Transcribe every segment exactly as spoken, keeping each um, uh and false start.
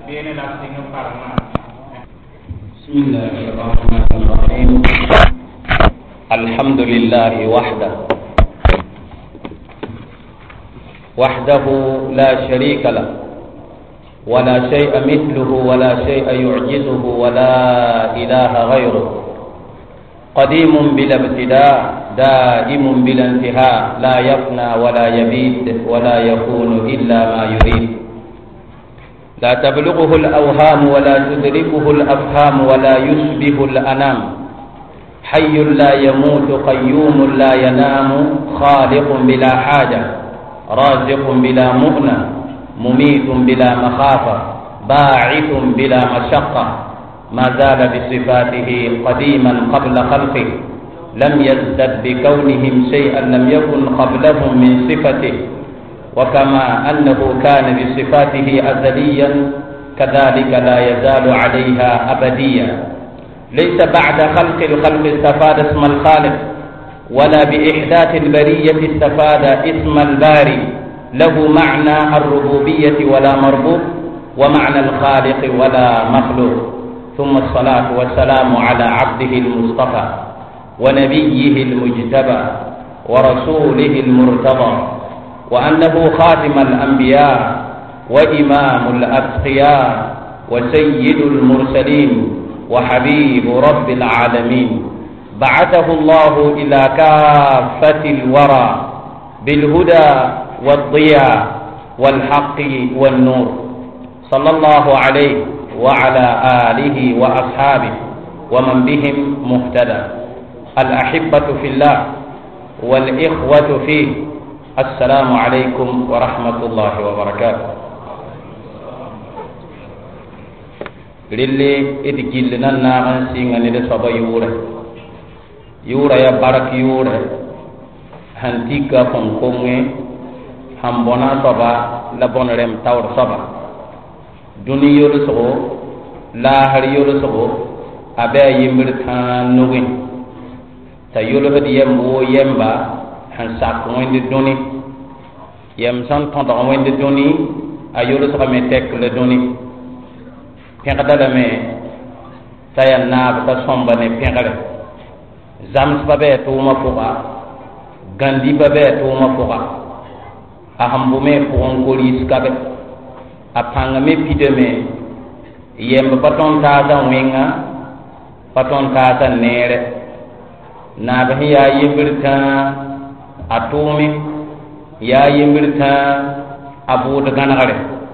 bene la singa parma. Bismillahirrahmanirrahim. Alhamdulillahi wahda wahdahu la sharika lah wa la shay'a mithluhu wa la shay'a yu'jizuhu wa la ilaha ghayruhu qadimun bila ibtida' daimun bila intiha la yafna wa la yabid wa la yakunu illa ma yurid la tablughuhu al-awham wa la tudrikuhu al-afham wa la yusbihu al-anam hayyun la yamutu qayyumun la yanamu khaliqun bila haja raziqun bila mu'na mumitun bila makhafa ba'ithun bila mashaqqa ما زال بصفاته قديما قبل خلقه لم يزدد بكونهم شيئا لم يكن قبلهم من صفته وكما أنه كان بصفاته أزليا كذلك لا يزال عليها أبديا ليس بعد خلق الخلق استفاد اسم الخالق ولا بإحداث البرية استفاد اسم الباري له معنى الربوبية ولا مربوب ومعنى الخالق ولا مخلوق ثم الصلاة والسلام على عبده المصطفى ونبيه المجتبى ورسوله المرتضى وأنه خاتم الأنبياء وإمام الأتقياء وسيد المرسلين وحبيب رب العالمين بعثه الله إلى كافة الورى بالهدى والضياء والحق والنور صلى الله عليه وعلى آله وأصحابه ومن بهم مهتدى الأحبة في الله والإخوة فيه السلام عليكم ورحمة الله وبركاته للي إدجلنا ناغن سيغن لصبا يورا يورا يا بارك يورا هنتيكا فنكونغي همبونا صبا لبون رم تاور صبا duni yolu sogo lahar yolu sogo abe yimbir tan nugi ta yolu hadi yembo yemba han sak wonde duni yem san tonto wonde duni a yolu sogo me tek le duni pengada da me taya na ba somba ne pengale zam sabe to ma fuqa gandi babe to ma fuqa ahambu me ko on ko riskabe apanga me pideme yemba paton tata wenga paton tata nere na ba ya yimbirta atumi ya yimbirta abu da ganare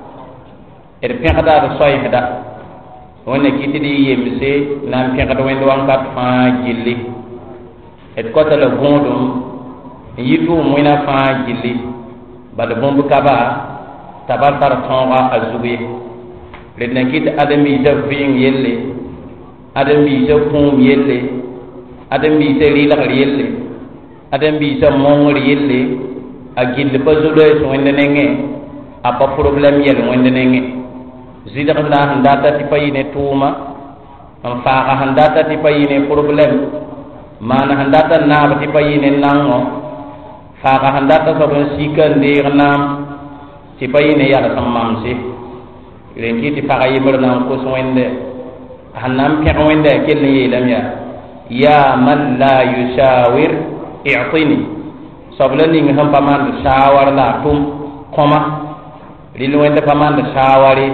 er pekada da soy heda wonne kitidi yemse nan pekada wendo wankat fa jilli et kota la gondum yitu moina fa jilli bal bombu kaba tabar tar tonga azubi le nakit adami da ving yelle adami da kum yelle adami da rila yelle adami da mongol yelle agil bazulo so wende nenge apa problem yel wende nenge zida da handata ti payine tuma am faaga handata ti payine problem mana handata na ti payine nango faaga handata so ben sikande nam ti payine yalla samam si len ki ti faga yimber nan ko so wende hanam pe wende kel ni yelam ya ya man la yushawir i'tini sablani ngi ham paman shawar la tum koma lil wende paman shawari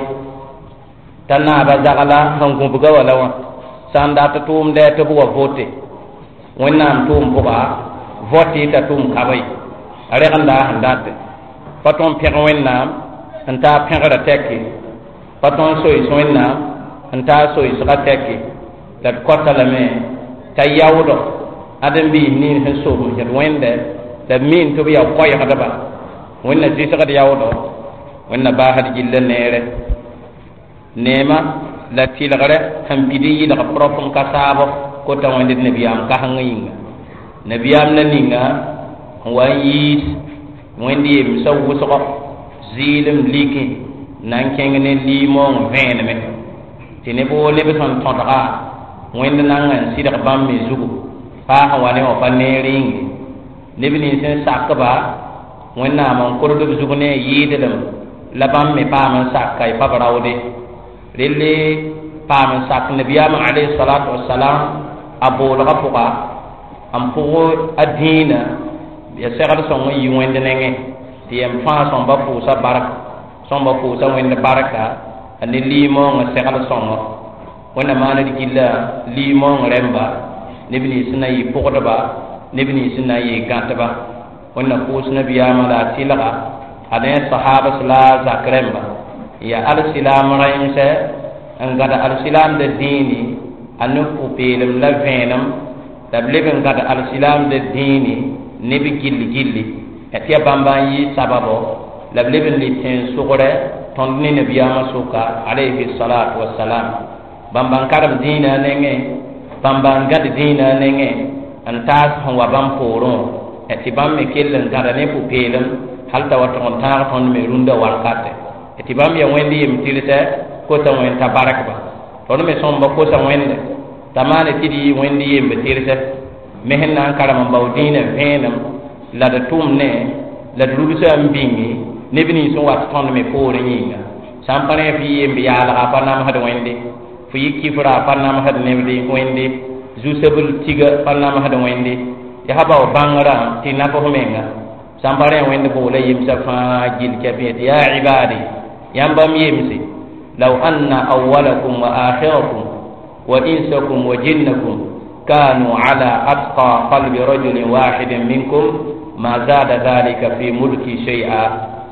tanna ba jagala han ko buga wala wa sanda ta tum de to buwa vote wonnam tum buga vote ta tum kabay are anda handate paton pẽg wẽnnaam n taa pẽgrã tɛke paton soɩs wẽnnaam n taa soɩsga tɛke la d kɔta lame t'a yaoodɔ ãdem-biis nin sẽn soosm sẽd wẽnde la d min tɩ b yaa koɛɛgdba wẽnna zɩsgd yaoodɔ wẽnna baasd gilla neere neema la tɩlgrɛ sẽn pid n yɩlg prɔp n ka saabɔ kota wẽnd d nabiyaam kaseng yĩnga nabiyaam la ninga n wa n yiis wẽnd yem sa wʋsgɔ zɩɩlem liki nan kẽng ne liimoong vẽenemẽ tɩ neb woo leb sẽn tõdga wẽnd nanga n sɩdg bãmb me zugu paasẽ wa ne wã pa neer yĩnge neb nins sẽn sakba wẽnnaam n kʋrd b zug ne yɩɩdlem la bãmb me paam n saka y pa b raoode rele pam sak nabiyama alayhi salatu wassalam abul ghafuqa am pour adina ya segal son yi wende nenge tiyam fa son ba fu sa barak son ba fu sa wende baraka ani limo nga segal son wona mana dikilla limo remba nibni sina yi pokotaba nibni sina yi gantaba wona ko sina biyama la tilaga ane sahaba sala zakremba ya al silam rayse ngada al silam de dini anu pupilum la venam da bleben ngada al silam de dini nebi gilli gilli etiya bamba yi sababo la bleben li ten sugore ton ni nabiyama suka alayhi salatu wassalam bamba karam dina nenge bamba ngada dina nenge antas hon wa bam poron eti bam me kellen ngada ne pupilum halta wa ton tar ton me runda warkate eti bam ya wendi yim tilite ko ta wen tabarak ba ton me somba ko ta wende tamane tidi wendi yim be tilite mehen nan karama bawdina venam la da tumne la rubusa mbingi nebini so wat ton me pore nyinga sampane fi yim bi yala apa nam hada wende fu yiki fura pa nam hada nebdi wende jusebul tiga pa nam hada wende ya haba bangara tinako menga sampare wende bo la yim safa jil kabiyat ya ibadi yambam yimsi law anna awwalakum wa akhirakum wa insakum wa jinnakum كانوا على أتقى قلب رجل واحد منكم ما زاد ذلك في ملكي شيئا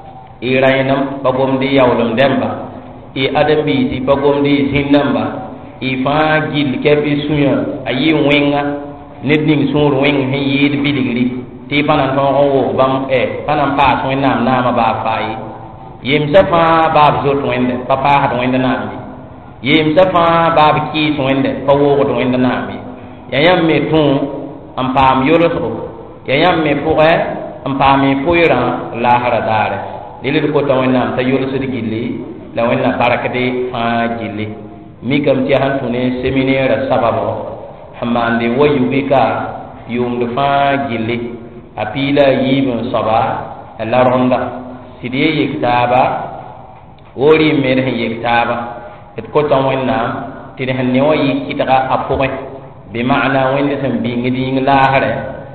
إيرانم بقوم دي يولم دمبا إي أدم بيتي بقوم دي زندمبا إي فاجل كبي سنيا أي وينغا ندنين سور وينغ هيد بيدغري تي فانا تنغو بام إيه فانا باس وين نام نام بافاي يمسفا باب زوت وين بابا هاد وين نامي يمسفا باب كيس وين فوق وين نامي yayam me tun am pam yoloso yayam me pouré am pam me poira la haradare lele ko tawena ta yoloso digili la wena barakade fa gili mi kam ti han tune séminaire sababo hamande wayu bika yum de fa gili apila yibun saba la ronda sidiye yiktaba wori mere yiktaba et ko tawena ti de han ne wayi kitaka apore بمعنى وين سن بينغ دين لاهره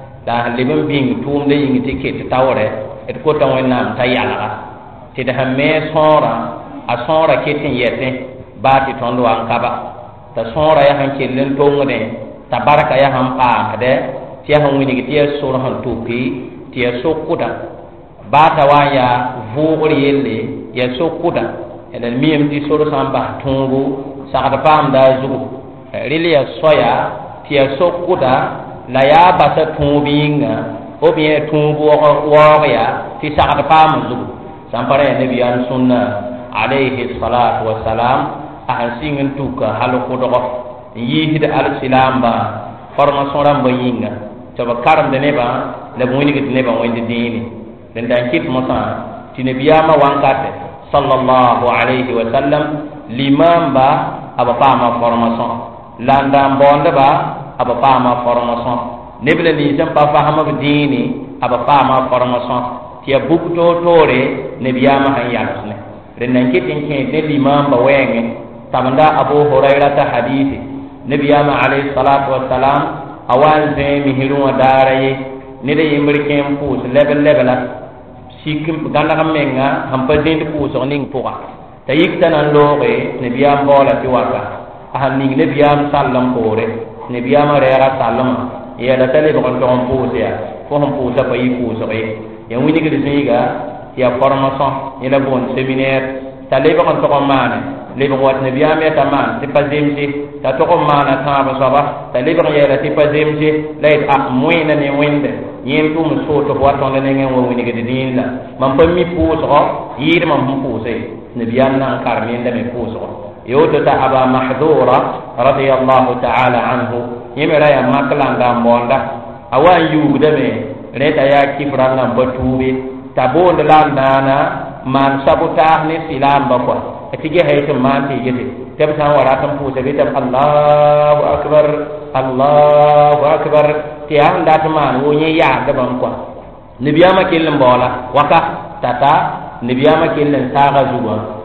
دا لبن بينغ توم دي ينغ تيكي تاوره اتكوتا وين نام تايالا تي ده مي صورا اصورا كيتين يتين باتي توندو انكابا تا صورا يا هان كيلن تونغدي تبارك يا هان با ده تي هان ويني تي صورا هان توبي تي سوكودا باتا وايا فوغري يلي يا سوكودا ادن ميم تي صورا سامبا تونغو ساكتا بام دا زوغو ريليا صويا tia sokuda la ya basa tumbinga o bien tumbu wariya ti sa'ad pamuzu sampare nabi an sunna alayhi salatu wassalam ahsingin tuka halu dogo yihid al silamba formation ram bayinga to ba karam de neba le moyni git neba wende dini den dan kit mosa ti nabiyama wankate sallallahu alayhi wa sallam limamba aba pama formation landa bonda ba aba pama formation nebla ni jam pa fahama dini aba pama formation ti abukto tore nebiyama han yakne renan kitin ke de limam ba wenge tamanda abu hurairah ta hadithi nebiyama alayhi salatu wassalam awan ze mihiru daraye ne de yimrikem pus level levela sikim ganda kamenga hampa din pus ning puga tayik tanan loge nebiyam bola ti waka ahani nebiyam sallam pore nebiyam reera sallam ya da tale ko ton pusia fo hon pusa pa yi puso e ya wini ke disiga ya formation ila bon séminaire tale ko ton ko mane le ko wat nebiyam ya taman ti pazimsi ta to ko mana ta ba saba tale ko ya la ti pazimsi lait a moyna ne wende yen tum so to wat on ne ngen wo wini ke dinla man pa mi puso yir man puso nebiyam nan karmi ndame puso يوتتا أبا محذورة رضي الله تعالى عنه يمرا يا مكلان دامبوندا أوان يوغدمي ريتا يا كفران بطوبي تابون لاندانا من سبوتاه نسلام بقوا اتجي هيت مانتي يتي تبسان وراتم فوسا بيتم الله أكبر الله أكبر تيان داتمان وني يا دبام قوا نبياما كيلن بولا وكا تاتا نبياما كيلن ساغا زوبا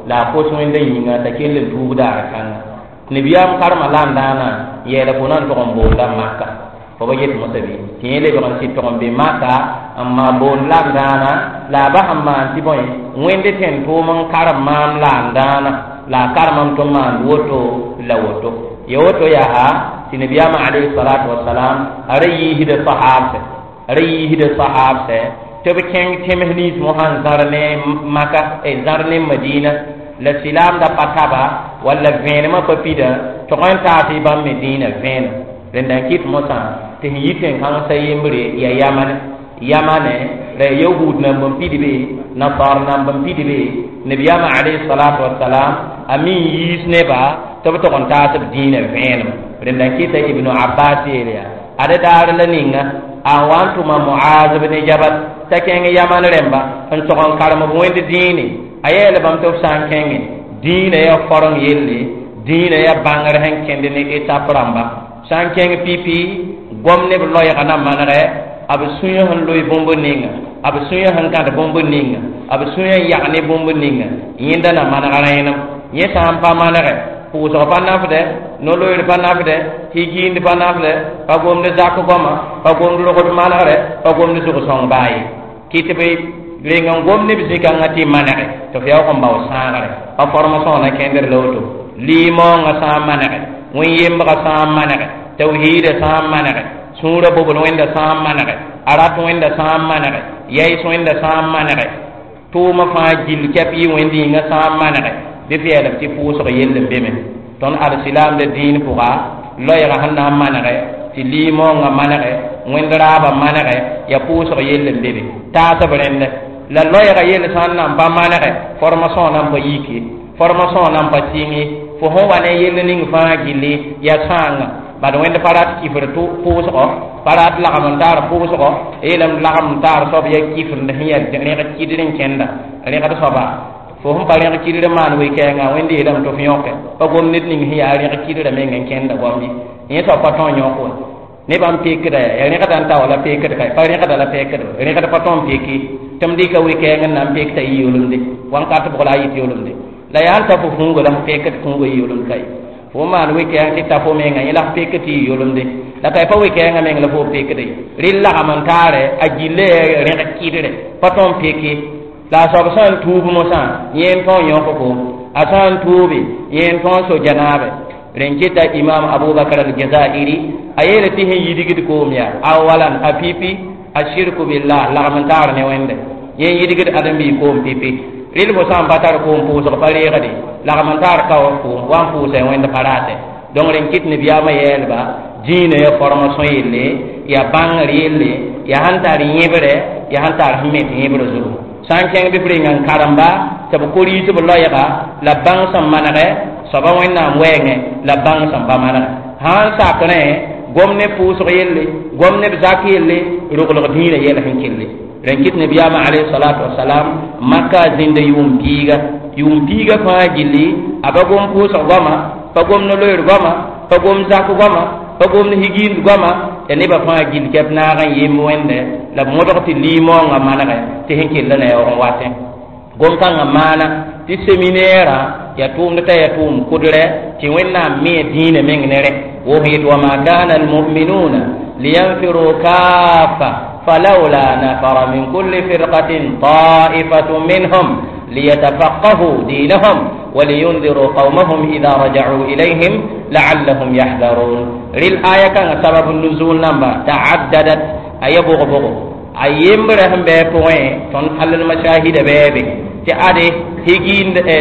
la ko so wende yinga ta kelle tubu da kan nabiyam karma landana yela bonan to on bo da makka ko ba yet mosabi tiele do kan sit to on be makka amma bon landana la ba amma ti boy wende ten to mon karma landana la karma to man woto la woto yoto ya ha tinabiyama alayhi salatu wassalam arayi hida sahabse arayi hida sahabse to be ken temehnis mohan zarne maka e zarne madina la silam da pataba wala venema papida to kan ta ti bam medina ven den dan kit mosa te yiten kan sayembre ya yaman yamane re yahud na bam pidibe na far na bam pidibe nabiyama alayhi salatu wassalam ami yisne ba to to kan ta sab dina ven den dan kit ibn abbas ya ada dar la ninga awantu ma muaz ibn jabal takenge yaman remba on to kan karama wonde dini ayele bam to san kenge dina ya forong yelle dina ya bangar hen kende ne eta pramba san kenge pipi gomne be loya kana manare ab sunya han loy bombo ninga ab sunya han kada bombo ninga ab sunya yakne bombo ninga yinda na manara yenam yeta am pa manare puso pa nafde no loy pa nafde higi ndi pa nafde pa gomne zakko goma pa gomne lo ko manare pa gomne su ko song bayi kitibe lenga gomne bi zika ngati manare to fiya ko mbaw sangare pa formation na kender lawto limo nga sa manare wi yimba ka sa manare tawhid sa manare sura bobo wenda sa manare arat wenda sa manare yai wenda sa manare to ma fa jil kapi wendi nga sa manare de fiya la ti puso yelle beme ton al silam de din puga loya hanna manare ti limo nga manare wendra ba manare ya puso yelle bebe ta ta brende la loya ga yele san nam ba manare formation nam ba yiki formation nam ba tingi fo ho wane yele ning fa gili ya sanga ba do wende parat ki fere to puso ko parat la am dar puso ko elam la am dar so ya ki fere ne ya de ne ga ki din kenda ne ga so ba fo hum bari ga ki de man we ke nga wende elam to fioke ba gom nit ning hiya ri ga ki de me ngen kenda gombi ni to paton nyoko ne bam pekda ya ne kada anta wala pekda kai pa ne kada la pekda ne kada paton peki tam di ka wi ke ngan nam pekta yulunde wan ka to bola yit yulunde la ya anta fu fungo la pekta fungo yulun kai fo man wi ke an ta fo me ngan ila pekti yulunde la kai pa wi ke ngan me la fo pekde rilla amantare ajile ne ka kidire paton peki la so san tubu mo san yen ton yoko ko asan tubi yen ton so janabe renkita imam abubakar al-jazairi ayele tihi yidigid ko miya awalan apipi ashirku billah la mantar ne wende yen yidigid adambi ko pipi ril bo sam batar ko ko so pare gadi la mantar ka ko wan fu se wende parate donc renkit ne biya ma yelba dine ya formation yelle ya bangar yelle ya hantar yebre ya hantar himet yebre zo sankeng bi bringan karamba tabu kori to loyaga la bang sam manare saba wena mwenge la bang sam bamana han sakane gomne puso yelle gomne zaki yelle rogolo dina yelle hankille renkit nabiyama alayhi salatu wassalam makka zinde yum piga yum piga fa gilli abagom puso goma pagom no loyer goma pagom zakko goma pagom no higin goma ene ba fa gil kep na ga yim wende la modoti limo nga manare te hankille na yo wate gom kan mana ti seminaire ya tum ta ya tum kudre ti wenna me dine mengnere wo hit wa ma kana al mu'minuna liyanfiru kafa falawla nafara min kulli firqatin ta'ifatun minhum liyatafaqahu dinahum wa liyunziru qaumahum idha raja'u ilayhim la'allahum yahdharun ril aya kan sababun nuzul namba ta'addadat ayabu gobo ayembre hambe point ton halal mashahida bebe ti ade higin e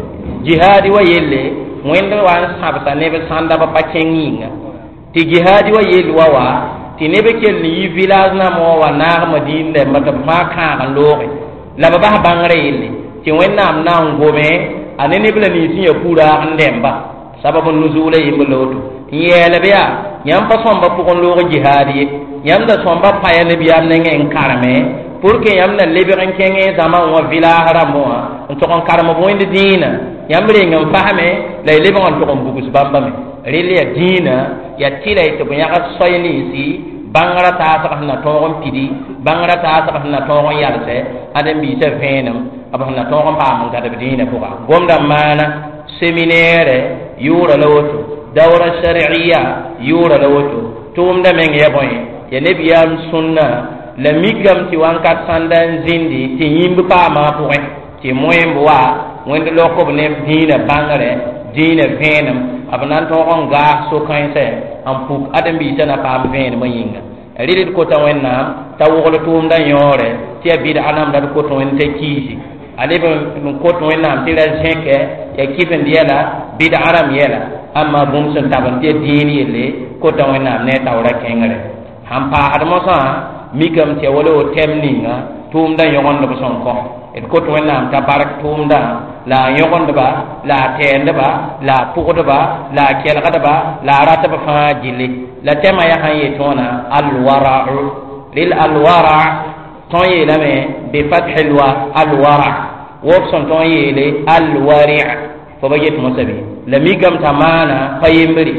jihadi wa yelle wende wan sabta nebe sanda ba pacenginga ti jihadi wa yelle wa wa ti nebe kel ni village na mo wa na madine mata maka kan lore la ba ba bangare yelle ti wenna am na ngome anene bla ni tinya pura andemba sababu nuzule yimloto yele biya yam pa somba pukon lore jihadi yam da somba pa ya nabi am ngen karame pour que yam na leberan kenge zaman wa vila haramo on to kon karamo boinde dina yam re ngam fahame la leberan to kon bugus bambame rele ya dina ya tira to ya ka soyni si bangara ta ta na to kon pidi bangara ta ta na to kon yalse adam bi se fenam abana to ko pa mun kada bidina ko gomda mana seminaire yura lawoto dawra shar'iyya yura lawoto tumda men yeboy ya nebiyam sunna la migam ti wankat sandan zindi ti yimbu pa ma poe ti moyembo wa wonde lokko ne dina bangare dina venam abana to on ga so kainse am puk adam bi tana pa ven mayinga ridit ko tawenna tawolo tumda yore ti bid anam da ko to en te kisi ale ba ko to en nam ti la jenke ya kifen diala bid aram yela amma bum sun taban te dini le ko tawenna ne tawra kengare hampa admosa migam te wolo temninga tumda yogon do son ko et ko to nam ta barak tumda la yogon ba la tende ba la pugodo ba la kelgada ba la rata ba fa jili la tema ya haye tona al wara'u lil al wara' toye lame bi fath al wa al wara' wobson toye le al wari' fo ba yet musabi la migam tamana fayimri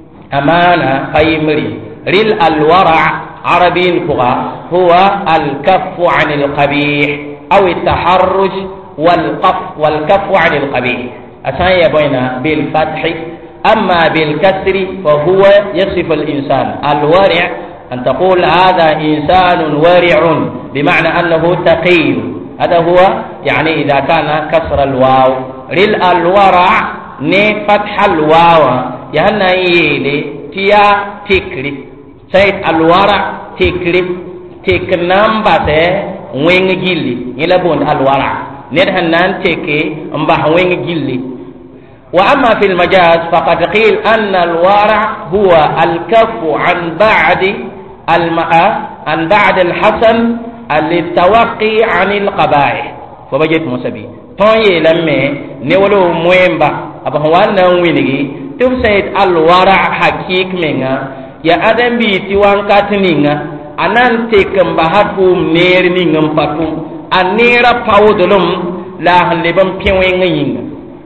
amana fayimri lil al wara' عربي فقه هو الكف عن القبيح أو التحرش والقف والكف عن القبيح أسان بين بالفتح أما بالكسر فهو يصف الإنسان الورع أن تقول هذا إنسان ورع بمعنى أنه تقي هذا هو يعني إذا كان كسر الواو رل الورع ني فتح الواو يهنا يلي تيا تكري سيد الورع تكري تكنام باتي وين جيلي يلبون الورع ندهنان تكي مبح وين جيلي وأما في المجاز فقد قيل أن الورع هو الكف عن بعد الماء عن بعد الحسن للتوقي عن القبائح فبجت مسبي طوي لما نولو مويمبا أبهوانا وينجي تبسيد الورع حقيق منها ya adam bi ti wankat ninga anan tekem bahatum ner ningam patum anera pawdolum la halebam piwenga yinga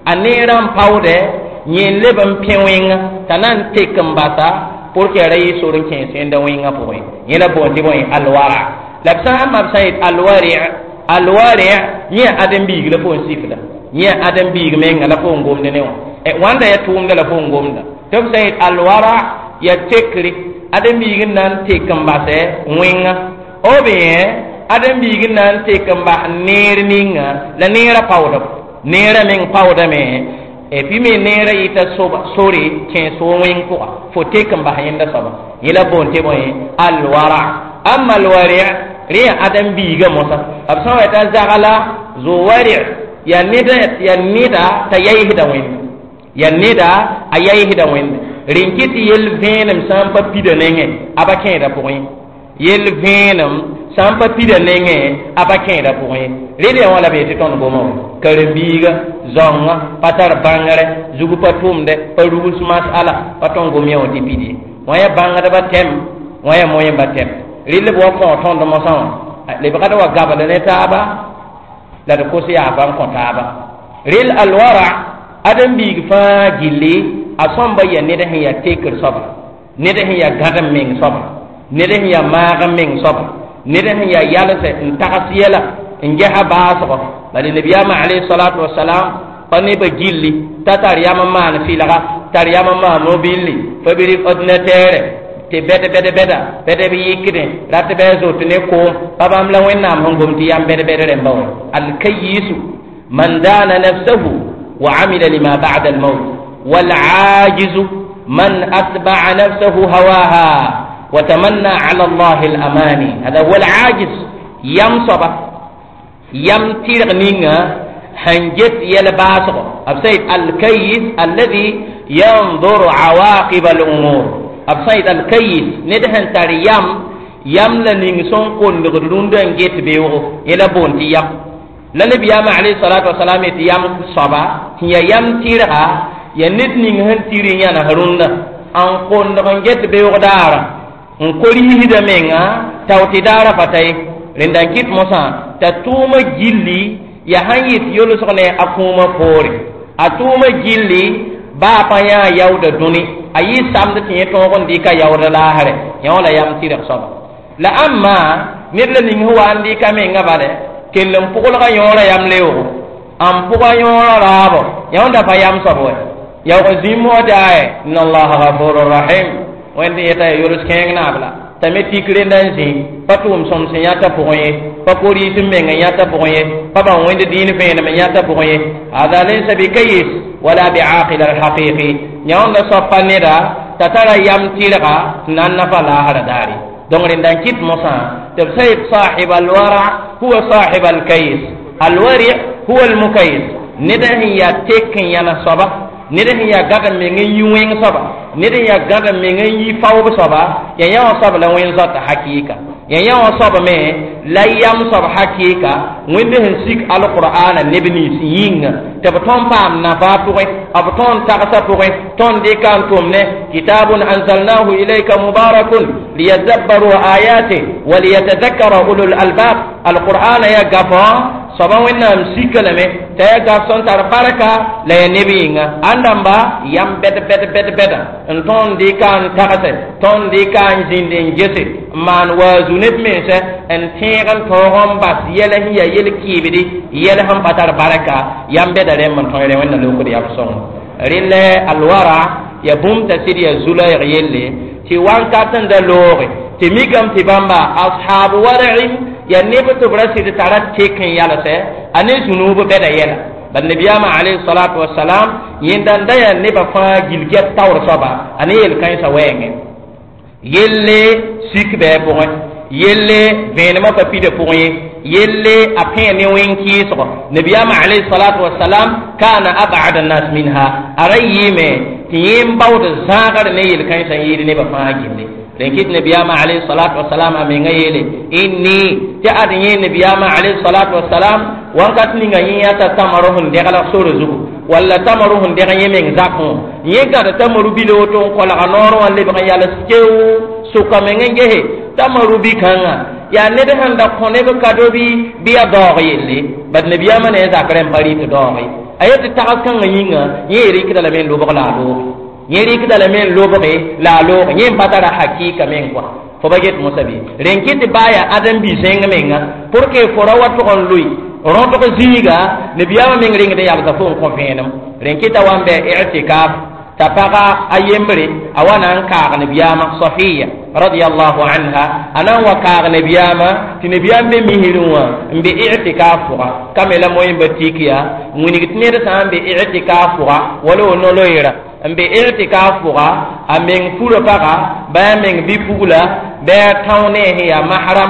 anera pawde nyen lebam piwenga tanan tekem bata pour que ray sorin ken senda winga poy yela bondi boy alwara labsa amma sayid alwari alwari nya adam bi gila fon sifla nya adam bi menga la fon gomde ne e wanda ya tumda la fon gomda to sayid alwara ya tekri adam bigin nan tekam base winga obe adam bigin nan tekam ba ner ninga la nera pawda nera men pawda me e pi me nera ita soba sori ken so wing ko fo tekam ba yenda soba yila bonte boy alwara amma alwari ri adam biga mosa absawa ta zagala zo wari ya nida ya nida ta yayi da win ya nida ayayi da win rinkiti yel venum sampa pida nenge abaken da point yel venum sampa pida nenge abaken da point rede wala be ton gomo karambiga zonga patar bangare zugu patumde parus masala paton gomyo tipidi waya bangada batem waya moye batem rille bo ko ton do mosan le bakada wa gaba de taba la de ko siya ban ko taba ril alwara adam big fa gilli asomba ya neda ya teker soba neda ya gadam meng soba neda ya maga meng soba neda ya yalase ntakasiyela njaha baso bali nabiyama alayhi salatu wassalam pani ba gilli tatar yama man filaga tar yama ma mobili fabiri ordinateur te bede bede beda bede bi yikine rat be zo tne ko babam la wenam hongom ti yam bede bede rembaw al kayyisu man dana nafsuhu wa amila lima ba'da al maut والعاجز من أتبع نفسه هواها وتمنى على الله الأماني هذا هو العاجز يمصب يمترغنينا هنجت يلباسه أبسيد الكيس الذي ينظر عواقب الأمور أبسيد الكيس ندهن تريم يملا نينسون كون نغدرون دون جيت بيوغ يلبون تيام لنبي عليه الصلاة والسلام يتيام صبا هي يمترها ya nit ning han tiri yana harunda an kon do nget be yodara on kori hida menga tawti dara patay rendan kit mosa ta tuma gilli ya hanyit yolo sokne akuma pori atuma gilli ba pa ya yawda duni ayi samde tin to gon dika yawda la hare yawla yam tiri soba la amma nit la ning huwa andi ka menga bale kellem pugol ga yora yam leo am puga yora rabo yonda fa yam sabo ya ko zimo dae inna allaha ghafurur rahim wende yeta yorus keng nabla tame tikre ndanzi patum som se yata poye pakori timbe nga yata poye papa wende din fe na yata poye hada laysa bikayis wala biaqil al haqiqi yonda sofanira tatara yam tilga nanna fala haradari dongre ndan kit mosa tabsayib sahib al wara huwa sahib al kayis al wari huwa al mukayis nidahi ya tekin yana soba nidahi ya gada me ngi yuwen soba nidahi ya gada me ngi fawb soba ya yawa soba la wen zata hakika ya yawa soba me la yam soba hakika wende hen sik al qur'ana nebni yinga tabton pam na fa to abton taqsa to ton de kan tumne kitabun anzalnahu ilayka mubarakun liyadabbaru ayati wa liyatadhakkara ulul albab al qur'ana ya gafa soba wẽnnaam sikalame t'a ya gab sõn tar barka la ya neb yĩnga ãndãmba yam bɛd bɛd bɛd bɛda n tõnd dɩka n tagse tõnd dɩka n zĩnd n gese n maan waazu neb mensɛ n tẽeg n tõog n bas yɛla sẽn yaa yel kɩɩbde yɛl sẽn pa tar barka yam bɛda rẽmb n tõe rẽ wẽnna lokd yab sõngo rẽl alwara ya bũmb t'a sɩd yaa zulaɛg yelle tɩ wãnkat n da looge tɩ mikame tɩ bãmba ashaabu wara'in ya neb tɩ b ra sɩd tara tek n yalsɛ a ne zũnuub bɛda yɛla bal nabiyaamã alayhi salatu wasalam yẽnda n da yaa nebã fãa gilgɛt taoor soaba a ne yel-kãensã wɛɛngẽ yelle sik bɩɛ pʋgẽ yelle vẽenemã pa pida pʋgẽ ye yelle a pẽ ne wẽn-kɩɩsgɔ nabiyaamã alayhi salatu wasalam kana abada nnas minha a ra yɩɩme tɩ yẽ n baood zãagr ne yel-kãensã yɩɩd nebã fãa gilli renkit nabiyama alayhi salatu wassalam amenga yele inni ta adin nabiyama alayhi salatu wassalam wankat ninga yata tamaruhun degala soro zugu walla tamaruhun dega yemen zakon yega da tamaru bilo to ko la noro walla be yalla skew suka menga gehe tamaru bi kanga ya ne de handa kone be kadobi biya dogo yelle bad nabiyama ne zakaren bari to dogo ayati takan yinga yeri kidala men lo bogla do yeri kidala men loboge la lo yem patara hakika men kwa fo baget musabi renkiti baya adam bi zenga menga porque fora wato on lui ronto ko ziga ne biyama men ringa de yalta fo ko fenam renkita wambe i'tikaf tapaga ayembre awana an ka ne biyama safiya radiyallahu anha ana wa ka ne biyama ti ne biyambe mihirwa mbe i'tikaf kamela moyimba tikiya muni gitnere sambe i'tikaf wala no loira mbe i'tikafuga ameng furo paga ba meng bi pugula ba tawne ya mahram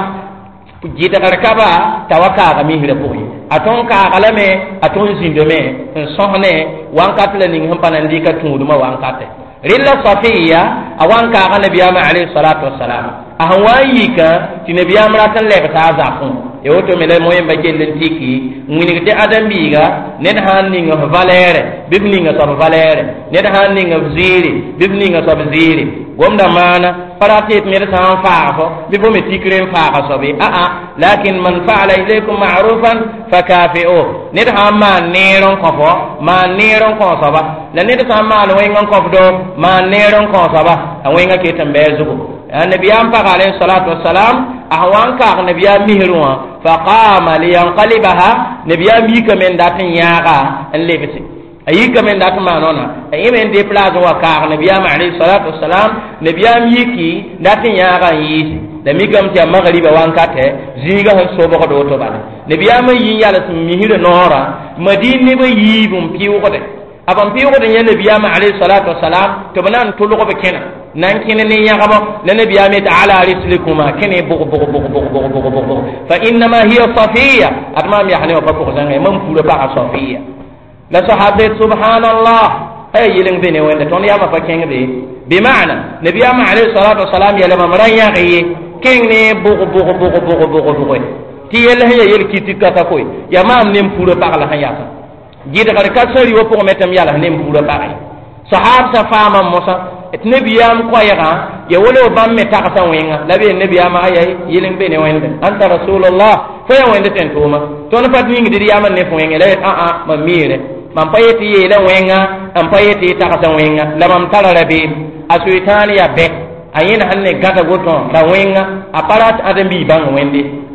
jita karkaba tawaka ga mi hira poyi aton ka galame aton zindome sohne wankat la ning hampanan dika tunduma wankate rilla safiya awanka ga nabiyama alayhi salatu wassalam ahwayika ti nabiyama ratan leba ta zafun e woto mele moyen ba jellen tiki ngini te adam biga nen hanninga valere bibninga so valere nen hanninga ziri bibninga so ziri gomda mana paratit mere tan faafo bi bo me tikren faafa so bi a a lakin man fa'ala ilaykum ma'rufan fakafi'u nen hamma neron ko fo ma neron ko so ba la nen tan ma no wengon ko do ma neron ko so ba a wenga ke tambe zugo annabiyam pa alayhi salatu wassalam ahwan ka nabiyam mihrwa faqama liyanqalibaha nabiyam yika men datin yaga en lebisi ayika men dat manona ay men de place wa ka nabiyam alayhi salatu wassalam nabiyam yiki datin yaga yi da migam ti magriba wankate ziga han sobo ko do to bale nabiyam yi yala mihira nora madine ba yi bum piwo ko de abam piwo ko de nabiyam alayhi salatu wassalam to banan to lo ko be kena nan kene ne yagaba la nabiyami ta'ala rislikuma kene bugu bugu bugu bugu bugu bugu bugu fa inma hiya safiya atmam yahni wa fakku zanga mam pula ba safiya la sahabat subhanallah ay yeleng bene wende ton yama fa kenge be bi maana nabiyama alayhi salatu wassalam ya lama maran yaqi kenge bugu bugu bugu bugu bugu bugu ti yel haya yel kitika ta koy ya mam nem pula ba la hayata jida kar kasari wo ko metam yalla nem pula ba sahab sa fama musa et nabiyam ko yaga ya wolo bam me takata wenga labi nabiyam ayay yeleng be ne wende anta rasulullah fa ya wende ten tuma ton pat ningi di yaman ne fo wenga le a a ma mire man payeti yele wenga am payeti takata wenga lamam tarara be asuitani ya be ayin hanne gata goto la wenga aparat adambi bang wende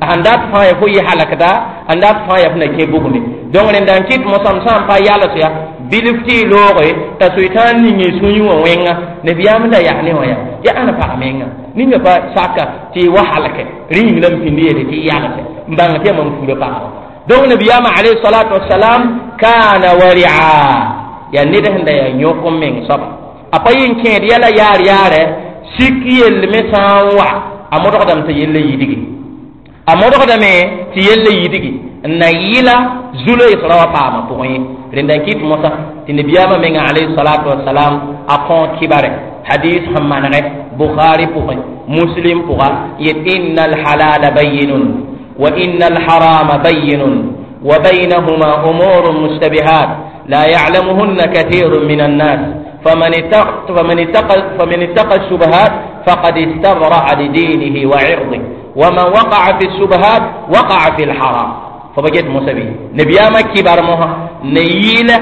andat fa ya fo yi halakata andat fa ya na ke buguni donc len dan kit mo sam sam pa yalla ya bilifti lore ta suitan ni ni sunyu wa wenga ne biyam da ya ne waya ya ana fa menga ni ne fa saka ti wa halake ring lam pindi de ti yalla mbang te mam fu de pa donc ne biyam alayhi salatu wassalam kana wari'a ya ni de handa ya nyoko men saba apayin ke yalla yar yare sikiyel mesanwa amodo kadam te yelle yidigi amodo kadame ti yelle yidigi na yila zulo israwa pa ma poyi renda kit mosa ti nabiyama men alayhi salatu wassalam akon kibare hadith hammane bukhari poyi muslim poga yet innal halala bayyinun wa innal harama bayyinun wa baynahuma umurun mustabihat la ya'lamuhunna kathirun minan nas فمن اتقى فمن اتقى فمن اتقى الشبهات فقد استبرأ لدينه وعرضه ومن وقع في الشبهات وقع في الحرام فبجد مسبي نبيام كبار موها نيلا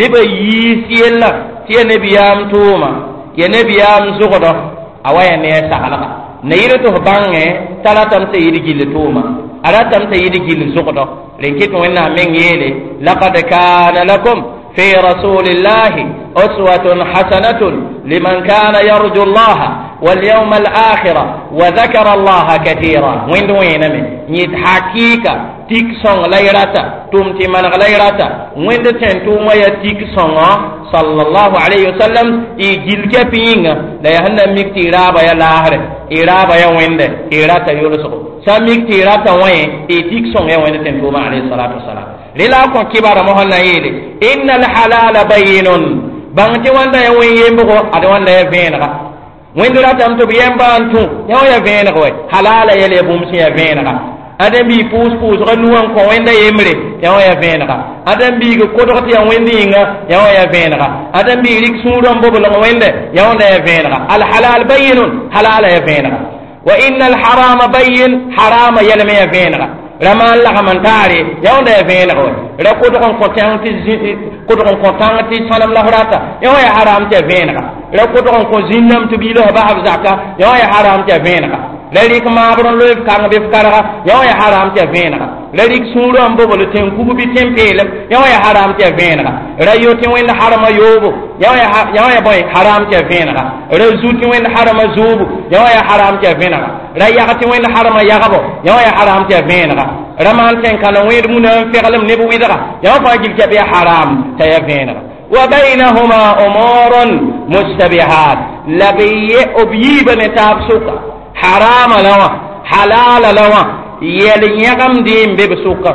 نبي يسيلا تي نبيام توما يا نبيام زغدا أويا نيسا على نيلا تهبانه تلا تمسي يدي توما ألا تمسي يدي زغدا لكن وإنها من يلي لقد كان لكم في رسول الله أسوة حسنة لمن كان يرجو الله واليوم الآخرة وذكر الله كثيرا وين وين من نيت حقيقة تيكسون ليرتا تومتي من غليرتا وين تنتو ما يتيكسون صلى الله عليه وسلم يجيل كفين لا يهنا مكتي رابا يا لاهر إرابا يا وين إراتا يولسو سامكتي راتا وين يتيكسون يا وين تنتو ما عليه الصلاة والسلام للا كون كبار مهنا يلي إن الحلال بين بانتي واندا يا وين يمبو أدي واندا يا فينغا وين دولا تام تو بيام بانتو يا يا فينغا وي حلال يلي بومسي يا فينغا أدم بي بوس بوس غنوان كو ويندا يمري يا يا فينغا أدم بي كودوتي يا ويندي ينغا يا يا فينغا أدم بي ريك سودون بوبو لو ويندا يا واندا يا فينغا الحلال بين حلال يا فينغا وإن الحرام بين حرام يلمي يا فينغا raman la kamantare yawnda ya vena ko ra ko do kon kontanti ko do kon kontanti salam la horata yaw ya haram te vena ra ko do kon zinnam to bilo ba abzaka yaw ya haram te vena lari kama abron lo kan be fkara yaw ya haram te vena lari suru am bobo le tem kubu bi tempele yaw ya haram te vena ra yoti wen harama yobo yaw ya yaw ya boy haram te vena ra zuti wen harama zubu yaw ya haram te vena ra yagati wen harama yagabo yaw ya haram te vena raman ten kala wen mun fi'lam ne bu widara yaw fa jil ke be haram te vena wa bainahuma umurun mustabihat labi ubiban tabsuka haram lawa halal lawa yel nyagam dim be suka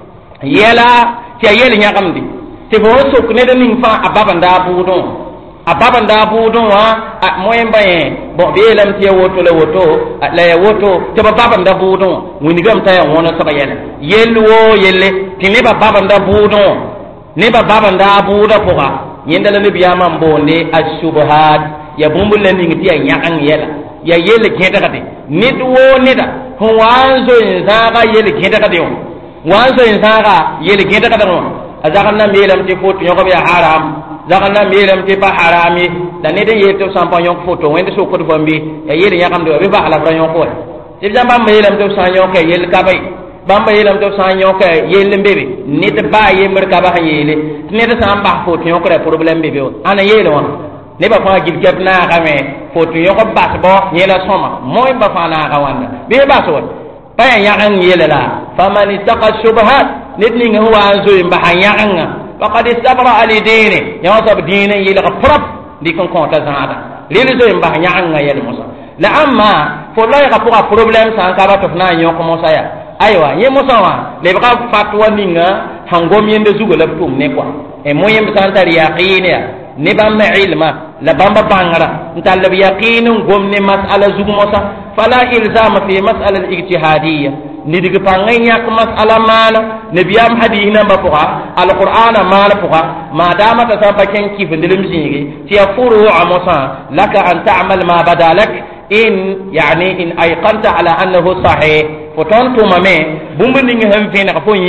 yela ti yel nyagam di ti bo suk ne de ning fa ababan da budon ababan da budon wa moyen baye bo be lam ti woto le woto la ya woto ti baban da budon woni gam ta ya wona saba yel yel wo yelle ti ne baban da budon ne baban da buda poka yenda le biya man bonde ashubhat ya bumbul le ning ti ya nyakan yela ya yele kenda kati nit wo nida ho wanzo insaga yele kenda kati on wanzo insaga yele kenda kati on azakanna melam ti foto nyoko ya haram zakanna melam ti pa harami da ne den yeto sampa nyoko foto wende so ko fambi ya yele nyakam do be ba ala fra nyoko ti jamba melam to sa nyoko yele kabay bamba yelam to sa nyoko yele mbebe nit ba yemer ka ba yele nit sa ba foto nyoko re problem bebe ana yele won ne ba fa gil kep na game foto yo ko bas bo yela soma moy ba fa na ga wanda be ba so pa ya yang yela la faman ittaqa shubhat nidni huwa anzu ba hayang faqad istabra ali dini ya sab dini yela ko prop di kon kon ta zada lele zo ba hayang yela musa la amma fo la ga pour problème sa ka ba to na yo ko musa ya aywa ye musa wa le ba fatwa ninga hangom yende zugo la tum ne kwa e moyem santar yaqina ne bamba ilma la bamba bangara ntal bi yaqin gomne mas'ala zugu mosa fala ilzama fi mas'ala al-ijtihadiyya ni diga pangay nyak mas'ala mala nabiyam hadina ba poka al-qur'ana mala poka ma dama ta samba ken kif ndilim singi ti furu amosa laka an ta'mal ma badalak in yani in ayqanta ala annahu sahih foton to mame bumbu ninga hem fena ko yinga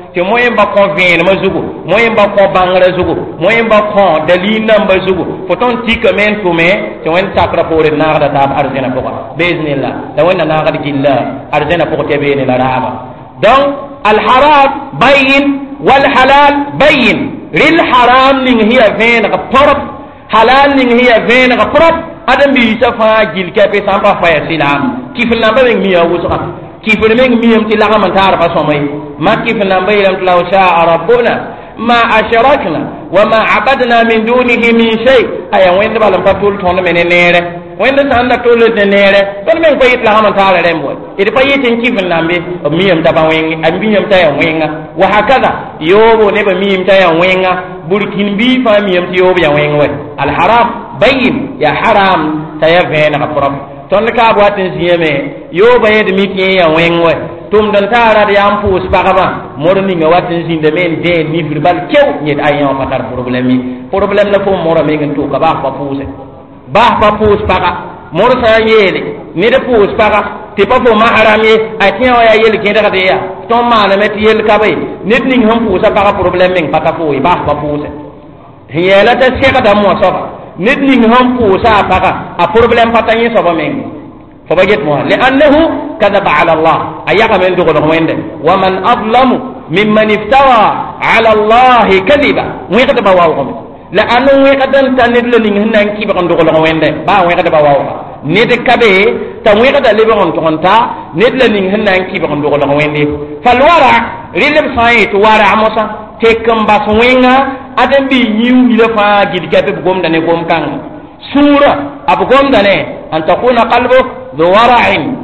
ti moyen ba ko veen ma zugu moyen ba ko bangara zugu moyen ba ko dalil namba zugu foton tika men to me ti wen takra pore na da tab arzena ko biiznillah da wen na ga gilla arzena ko te be ni la raba donc al haram bayin wal halal bayin ril haram ning hiya veen ga torop halal ning hiya veen ga torop adam bi safa gil ke pe samba fa islam kifil namba ning miya wusa kifil ning miyam ti la man tar fa somay ma kifil namba ilam law sha'a rabbuna ma asharakna wa ma abadna min dunihi min shay aya wende balam patul ton men nere wende sanna tolo de nere ton men ko yit la man tar rembo ide pa yitin kifil nambe miyam ta ba wengi am miyam ta ya wenga wa hakaza yobo ne ba miyam ta ya wenga burkin bi fa miyam ti yobo ya wenga al haram bayin ya haram ta ya vena ka prop ton ka bo atin siyeme yobo yede miti ya wenga tum dan tara da yam pus bagaba morni nga watin sinde men de ni birbal kew nyet ayon fatar problème problème la fo moro me ngen to ka ba fa puse ba fa pus baga mor sa yele ni de pus baga te pa fo ma harami ay tiya ya yele ke daga de ya ton ma na met yele ka bay nit ni ham pusa baga problème men pata fo ba fa puse yela ta seka da mo so nit ni ham pusa baga a problème pata yin so ba men فبجت مها لأنه كذب على الله أيها من دخل وينده ومن أظلم ممن افترى على الله كذبا ويكتب واوهم لأنه ويكتب تندل لنهن كيف كن دخل وينده با ويكتب واوهم ند كبه تمويكتب لبعض تونتا ندل لنهن كيف كن دخل وينده فالورع ريلم سايت ورع موسى تكم بس وينga أدم بي نيو يلفا جد كبه بقوم دني قوم كان سورة أبقوم دني أن تكون قلبك ذو ورع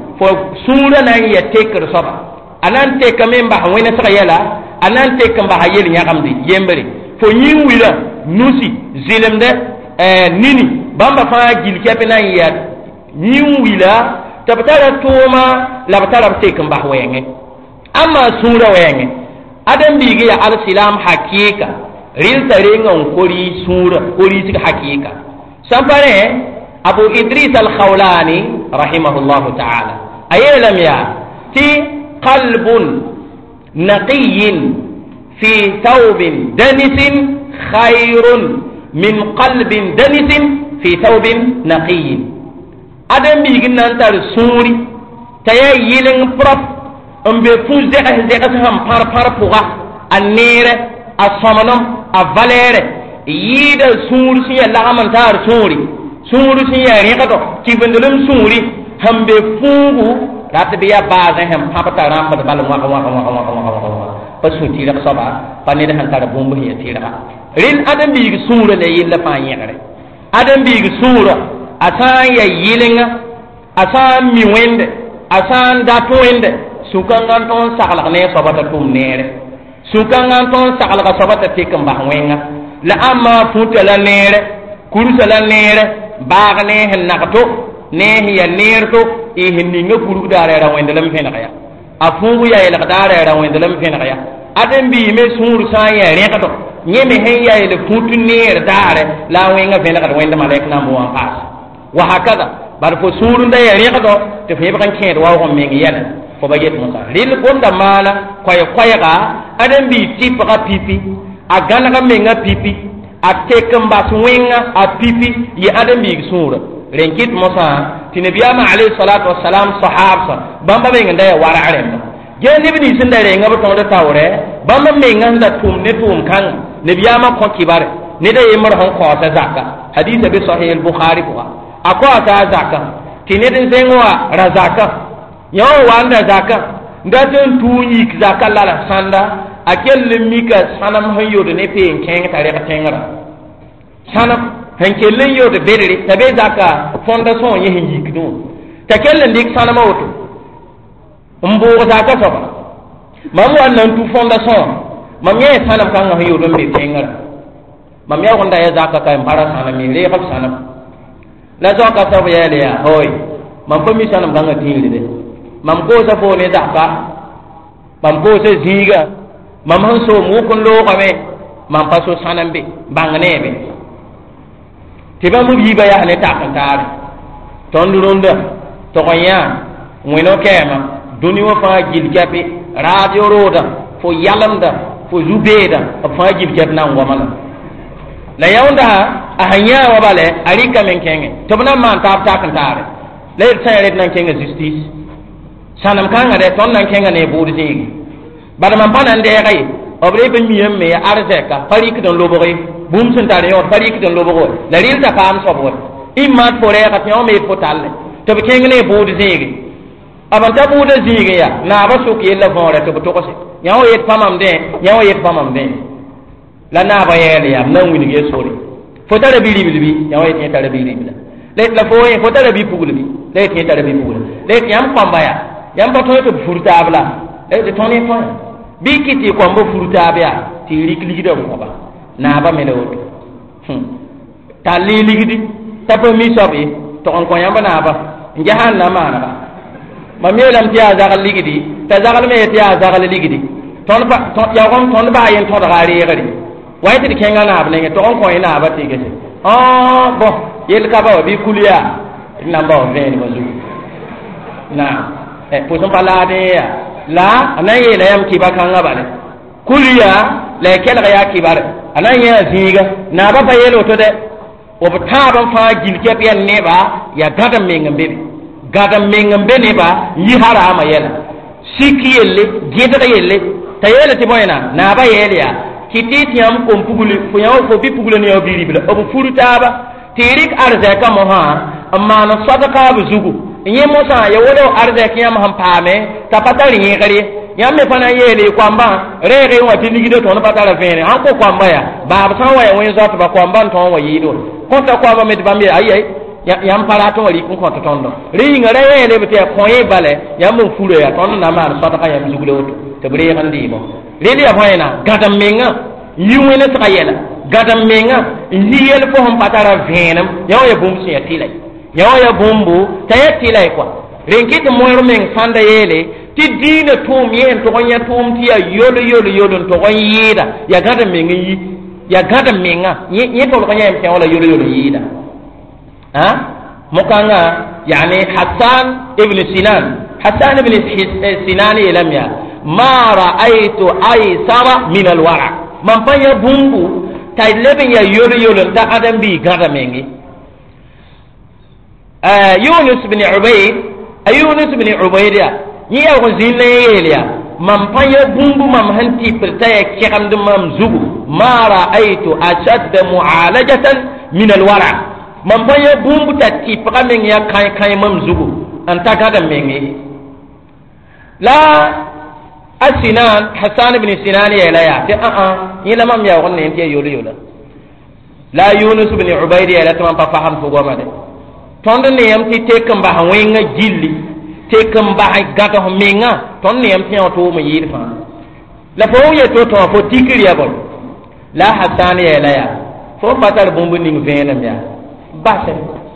فسورة نهي تكر صبا أنان تكمين بح وين سغيلا أنان تكم بح يل يغمدي يمبري فنيو ولا نوسي زلم ده آه نيني بامبا فا جيل كابنا ياد نيو ولا تبتلا توما لبتلا تكم بح وين أما سورة وين أدم بيجي على السلام حقيقة ريل ترينغ كوري سورة كوري سك حقيقة سامبري أبو إدريس الخولاني رحمه الله تعالى أيلم يا في قلب نقي في ثوب دنس خير من قلب دنس في ثوب نقي أدم بيجنا أنت السوري تيا يلين بروف أم بفوز ده ده هم بار بار بوغا النير الصمنم الفالير يد السوري سيا لعمل تار سوري suru sin ya reka to kibendulum suri hambe fungu rat biya baza hem papata ram bad bal wa wa wa wa wa pasu ti rak saba panida han tar bombu ya ti rak rin adam bi sura le yilla fa yere adam bi sura asan ya yilinga asan mi wende asan da to wende sukangan ton sakala ne sabata tum nere sukangan ton sakala sabata tikam ba wenga la amma futa la nere kurusa la nere bagne hen nakato ne hiya nerto e hinni ngapuru dare ra wende lam fena kaya afungu ya ila dare ra wende lam fena kaya adam bi me suru sa ya rekato nyeme hen ya ila futu ner dare la wenga fena kata wende malek na mo an pas wa hakada bar fo suru nda ya rekato te fe ban khed wa ko mengi yana ko baget mo sa ril gonda mala koy koy ga adam bi tipa ka pipi a gana ka menga pipi a tekem bas wenga a pipi yi adam bi sura renkit mosa ti nabiyama alayhi salatu wassalam sahabsa bamba be nganda ya wara arem je nibni sinda renga ba tonda tawre bamba me nganda tum ne tum kan nabiyama ko kibare ne da yimar hon ko ta zakka hadith bi sahih al bukhari ko akwa ta zakka ti ne din sengwa razaka yo wanda zakka ndaten tuyi zakka lala sanda akel mika sanam hayo de ne pe keng tare ka tengra sanam hankelin yo de bedere tabe zaka fondation ye hinji kidon takellen dik sanama auto umbo zaka soba mam wannan tu fondation mam ye sanam kan hayo de be tengra mam ya wanda ya zaka kai para sanam mi le khab sanam la zaka soba ya le ya hoy mam ko mi sanam kan ngati de mam ko sa fo ne zaka mam ko se ziga mam han so mu kun lo kame mam paso sanambe bangnebe tiba mu biba ya ne ta kan tar tondurunda to konya mwino kema duni wa fa gil gabe radio roda fo yalamda fo zubeda fa jib jetna ngomana la yaunda a hanya wa bale arika men kenge to bana man tap ta kan tare le tayre nan kenga justice sanam kanga de ton nan kenga ne bodi sigi bada man panan de gai obre be miyem me arzeka parik don lobore bum sun tare yo parik don lobore la ril ta pam sobo imma fore ka nyaw me fotalle to be kenga ne bodi sigi abanta bodi sigi ya na ba so ke la fore to to ko se nyaw yet pamam de nyaw yet pamam de la na ba yele ya nan wini ge sori fotare bi libi libi nyaw yet tare bi libi le la foye fotare bi pugul bi le ke tare bi pugul le yam pamba ya yam ba to to furta abla le de toni to bi kiti ko mbo furta abya ti lik ligida ko ba na ba mele woto hmm ta li ligidi ta po mi sobi to on ko yamba na ba njahan na ma na ba ma mi lam ti azagal ligidi ta zagal me ti azagal ligidi ton ba ton ya gon ton ba yen to da gari gari wai ti kenga na ba ne to on ko ina ba ti gese oh bo yel ka ba bi kuliya ina ba o veni ba zu na eh puso pala de ya la anaye la yam ki ba kan ga bale kuliya la kel ga ya ki bare anaye ziga na ba fa yelo to de o ba ta ban fa gil ke pian ne ba ya gada me ngambe gada me ngambe ne ba yi harama yela siki yelle geda yelle ta yele ti boyna na ba yele ya kititi yam ko puguli fo yaw ko bi puguli ne obiri bila o furuta ba tirik arzaka mo ha amma na sadaka bu zugu inye mosa ya wodo arzaka yam ham pame ta patari ni gari yam me fana yele kwamba rere wa tinigido to na patara fene an ko kwamba ya ba ba san wa ya wen zatu ba kwamba to wa yido ko ta kwamba me bambe ayi yam para to wali kun ko to tondo ri ngare yele be te koye bale yam mo furo ya tondo na ma sadaka yam zugu lewoto te bre handi mo ri ya hoyna gadam menga yiwene ta yela gadam menga yiyel fo hom patara venam yaw ya bum si atilay yaw ya bumbu tayet tilay kwa renkit moyro men fanda yele ti dina tum yen to gonya tum ti ya yolo yolo yolo to gon yida ya gadam menga yi ya gadam menga yi to gonya en wala yolo yolo yida ha mukanga yani Hassan ibn Sinan Hassan ibn Sinan lam ya ma ra'aytu aysara min al-wara man panya bumbu tay leben ya yolo yolo da adam bi gada mengi eh Yunus ibn Ubayd Yunus ibn Ubayd ya ni ya ko zinne yelia man panya bumbu mam hanti perta ya kekam dum mam zugu ma ra'aytu ashad mu'alajatan min al-wara man panya bumbu tati pakamen ya kay kay mam zugu anta gada mengi la Asinan Hassan ibn Sinan ya la ya a a yila mam ya wonne ente yolo yolo la Yunus ibn Ubayd ya la tam pa faham fu goma de tonde ne yam ti tekam ba wenga jilli tekam ba gata ho menga ton ne yam ti to mo yiri fa la fo ye to to fo tikiri ya bol la Hassan ya la ya fo patar bombu ning venam ya base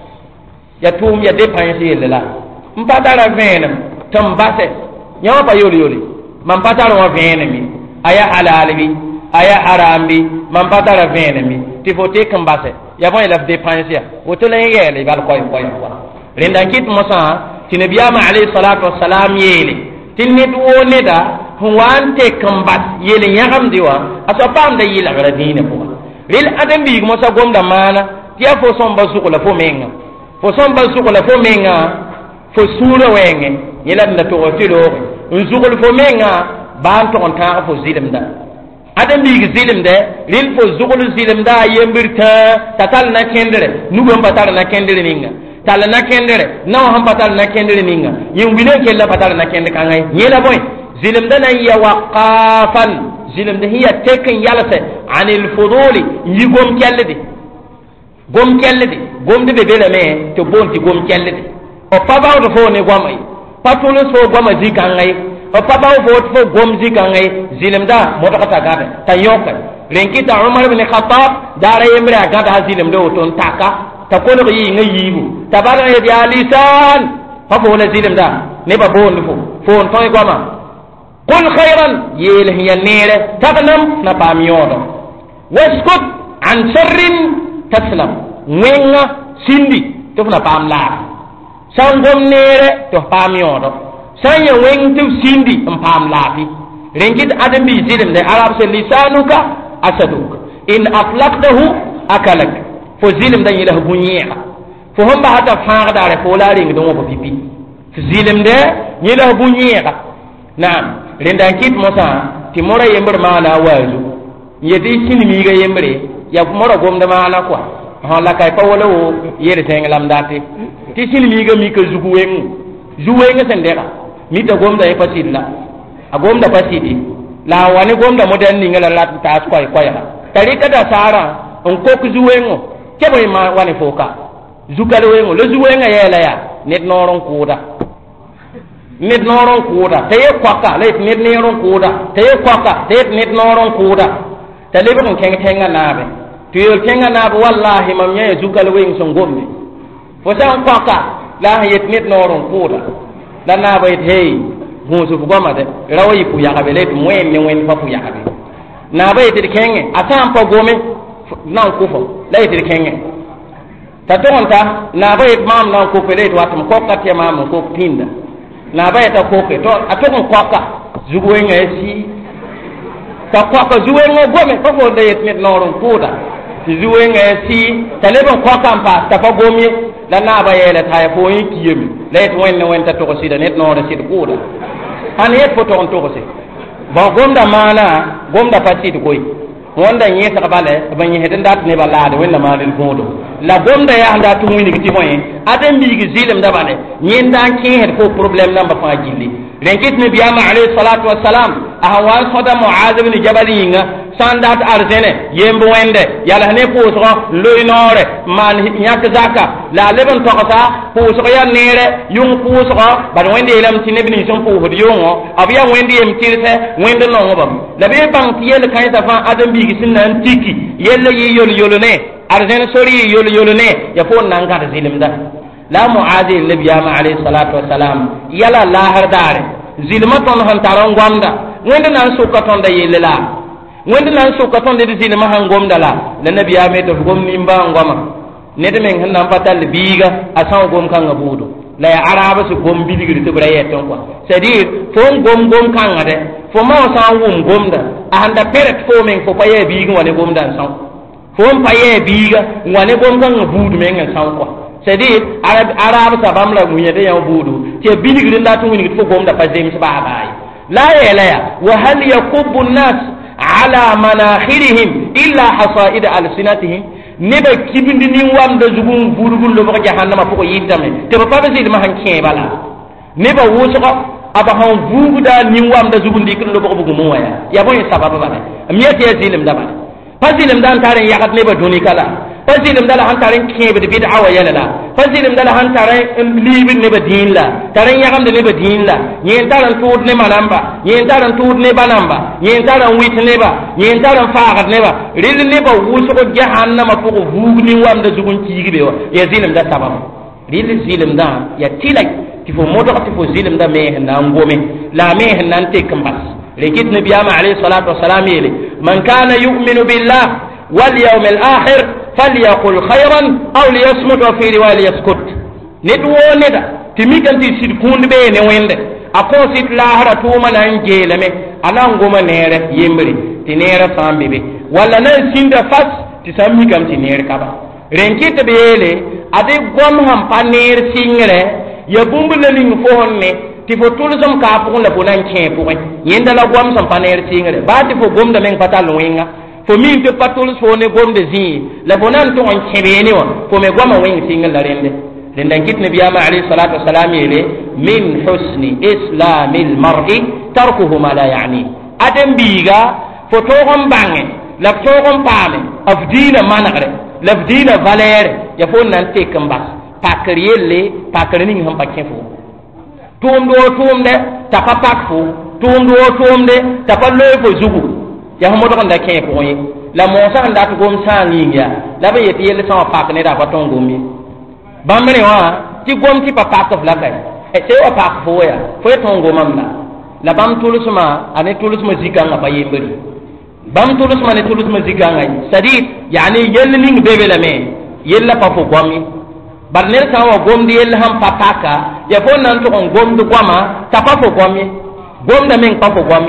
ya tum ya depanse yele la mpatara venam tam base nyawa pa yolo yolo man patara wa venemi aya halali aya harambi man patara venemi ti fote kambase ya bon la dépense ya woto la yele gal koy koy wa renda kit mosa ti nabiyama alayhi salatu wassalam yele tin nit woni da huwante kambas yele yagam diwa aso pam da yila gara dine ko ril adam bi mosa gomda mana ti fo somba suko la fo menga fo somba suko la fo menga fo sura wenge yela nda to tilo nzugul fo menga ban to on ta fo zilimda adam bi zilimda ril fo zugul zilimda yembirta tatal na kendere nugum batar na kendere ninga tal na kendere no ham batar na kendere ninga yimbine kella batar na kendere kangay yela boy zilimda na ya waqafan zilimda hiya tekin yalase anil fuduli yigom kelledi gom kelledi gomde be bele me to bonti gom kelledi o pabaw do fo ne gwamay patulus fo goma zikangay o pabaw fo fo gom zikangay zilimda modakata gabe ta yoka renkita Umar ibn Khattab dara yemre agada zilimda oton taka ta kono yi ngayibu tabara ya lisan fa fo la zilimda ne ba bondu fo fo on toy goma qul khairan yel hiya nere tagnam na pamiyodo waskut an sharrin taslam wenga sindi to na pamla sangom nere to pam yodo sanya wen tu sindi pam lafi renkit adam bi zilim de arab se lisanuka asaduk in aflaqtahu akalak fo zilim dan yila bunyiya fo homba hata faaga dare fo la ring do mo pipi zilim de yila bunyiya naam rendan kit mosa ti mora yember mana wazu yedi kinimi ga yembre ya mora gomda mana kwa ha la kay pa wala wo yede tengalam date ti kinimi ga mi ka zuguwen zuwen sendera mi ta gomda e pasilla a gomda pasidi la wani gomda modan ni ngala la ta koy koy ha tarika da sara on ko ku zuwengo kebo ma wani foka zukale wengo le zuwenga yela ya net noron kuda net noron kuda taye kwaka le net noron kuda taye kwaka taye net noron kuda tale ko kenga kenga nabe to yo kenga nabe wallahi mam nya zukale wengo so gombe fo san kwaka la yet net noron kuda la nabe hey musu bugoma de rawi pu ya kabele mwen ne wen pa pu ya kabele na ba yete kenge atam pa gome nan kufo la yete kenge ta tonta na ba yet mam nan ko pele to atam ko katia mam ko pinda na ba yeta ko ke to atom ko ka zuwe ngesi ta ko ka zuwe ngo gome ko ko de yet net noron kuda zuwe ngesi talebon ko kam pa ta pa gome la na ba yele ta ya fo yin kiyemi la yet wen ne wen ta to ko sida net noron sida kuda han yet fo to on to ko sida ba gomda mana gomda pati to koy wanda nyesa kabale ban yeden dat ne balade wala malin godo la gomda ya anda to muni giti moy adam bi gi zilim da bale nyen dan ki het ko problem namba fa jilli renkit ne biyama alayhi salatu wassalam ahwan soda muaz ibn jabal yinga sandat arzene yembo wende yala ne puso loy nore man nyak zaka la leben tokata puso ya nere yung puso bar wende elam tinebni son pu hodiyongo abiya wende em tirse wende no ngobam la be bang tiyel kay ta fa adam bi gisin nan tiki yella yi yol yolone arzene sori yol yolone ya fon nan ka zilim da la muadi nabiyama alayhi salatu wassalam yala la har dare zilmaton han taron gwamda wende nan sukaton da yella wanda nan so ka tonde dizile ma hangom dala la nabiya me to gom nimba ngoma ne de men hanna patal biga asan gom kan ngabudo la ya araba su gom bidigri to braye ton quoi c'est dire fo gom gom kan ngade fo ma sa wum gom da anda peret fo men fo paye biga wala gom dan san fo paye biga wala gom kan ngabudo men ngal san quoi c'est dire arab araba sa bamla munya de ya budo te bidigri nda to woni fo gom da pa dem sa ba bay la ya la ya wa hal yakubbu an-nas على مناخرهم إلا حصائد ألسنتهم نبا كبند نيوام دا زبون بورغول لو بخا جهنم فوق يتامي تبا بابا زيد ما هان كين بالا نبا وسخا ابا هان بوغ دا نيوام دا زبون ديك لو بخا بوغ مويا يا بوي سبب بالا ميات يا زيلم دا بالا فزيلم دان تارين ياخات نبا دوني كلا فزيلم دا هان تارين كين بد بيد عوا يلا لا فزيلم دا هان تارين ليب نبا دين لا تارين ياخام نبا دين لا ين تاران تود ne manamba yen taran tud ne banamba yen taran wit ne ba yen taran faagat ne ba ril ne ba wuso ko jahannama ko vugni wamda zugun cigi be wa ya zilim da sabab ril zilim da ya tilak ti fo modo ti fo zilim da me na ngome la me nan te kambas rekit nabiyama alayhi salatu wassalam yele man kana yu'minu billah wal yawmil akhir falyaqul khayran aw liyasmut wa fi riwaya yaskut nit wo ne da timikanti sid kunde be ne wende ako sit lahara tuma nan jelame anan goma nere yembri ti nere sambibe wala nan sinda fas ti sammi kam ti nere kaba renkit beele ade gom ham paner singre ya bumbule ling fonne ti fo tulsum ka fu la bonan kempu yenda la gom sam paner singre ba ti fo gom da men patal winga fo min te patul fo ne gom de zi la bonan to on kebeni wa fo me goma wing single la rende لأن كتب نبينا عليه الصلاة والسلام يلي من حسن إسلام المرء تركه ما لا يعني أدم بيغا فتوغم بانغ لفتوغم بامي أفدين منغر لفدين فالير يفون ننتيكم بس باكر يلي باكر نين هم باكين فو توم دو توم دي تفا باك فو توم دو توم دي تفا لوي فو زوغو يهم مدغن دا كين فو لا موسى عند أتقوم سانين يا لا بيتي يلي سوا باك ندا فتون غومي bamre wa ti gom ti papa ko flaka e te wa pak fo ya fo ton go mamna la bam tulusma ane tulusma zikanga pa yembri bam tulusma ne tulusma zikanga sadi yani yel ning bebe la me yella pa fo gomi barner ka wa gom di yel ham papaka ya fo nan to on gom du goma ta pa fo gomi gom da men pa fo gomi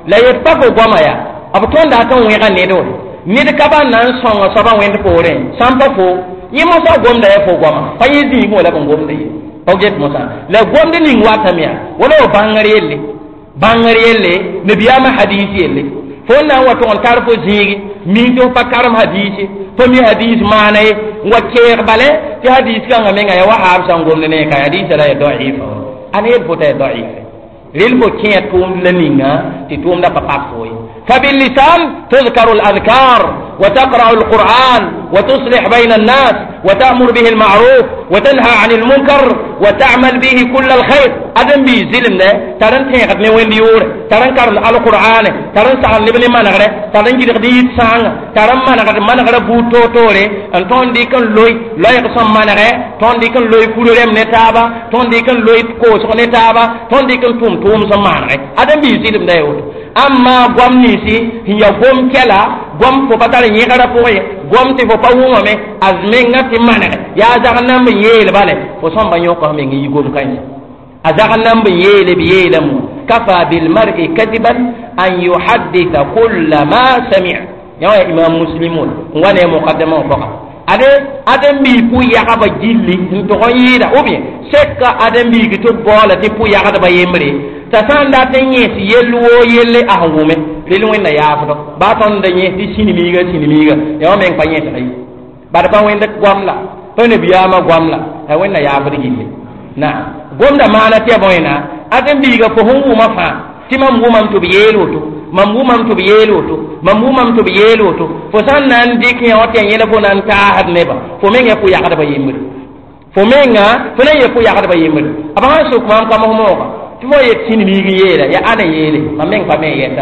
la yet pa ko goma ya ab ton da ton we ga ne do ni de kaba nan songo saba wend pore sampa fo yimo sa gomda ya fo goma fa yidi mo la gomda yi o get mo sa la gomda ni wata miya wala o bangare yelle bangare yelle nabiyama hadisi yelle fo na wato on tarfo jigi min to pakaram hadisi to mi hadis manay wa keer bale ti hadis ka ngamenga ya wahab sangom ne ka hadis la ya da'if ane bo ta da'if ril bo kiya tum laninga ti tum da papak foy fabil lisan tadhkaru al adhkar wa taqra al quran wa tuslih bayna an nas wa ta'mur bihi al ma'ruf wa tanha 'anil munkar wa ta'mal bihi kull al khair adam bi zilne taran te gat ne wendi yore taran kar al quran taran sa libni managre taran gi di sang taran managre managre bu to tore an ton di kan loy loy ko som managre ton di kan loy kulurem ne taba ton di kan loy ko so ne taba ton di kan tum tum som managre adam bi zilim da yo amma gwamni si hiya gom kela gom ko patara nyigara poye gom te fo pa wuma me azmenga ti managre ya zaganam yele bale fo som ba nyoko me ngi gom kan أزغنم بيل بيلم كفى بالمرء كذبا أن يحدث كل ما سمع يا إمام مسلمون وانا مقدمة فقط ade adam bi pu yaga ba jilli to yira obi sekka adam bi gitu bola ti pu yaga ba yemre ta sanda tanye si yelwo yelle ahwume lelu wenda yaafdo ba ton da nye ti sinimiga sinimiga ya men pa nyeta ay ba da ba wenda gwamla to ne biyama gwamla ay wenda yaafdo gilli na gonda mana te boyna adam bi ga ko hungu mafa ti mam gumam to biyelo to mam gumam to biyelo to mam gumam to biyelo to fo san nan dik ya wote yele fo nan ta had neba fo men ya ku ya kada ba yimir fo menga fo ne ya ku ya kada ba yimir aba so ko am kam mo ko ti mo ye tin mi gi yele ya ana yele mam men pa men yeta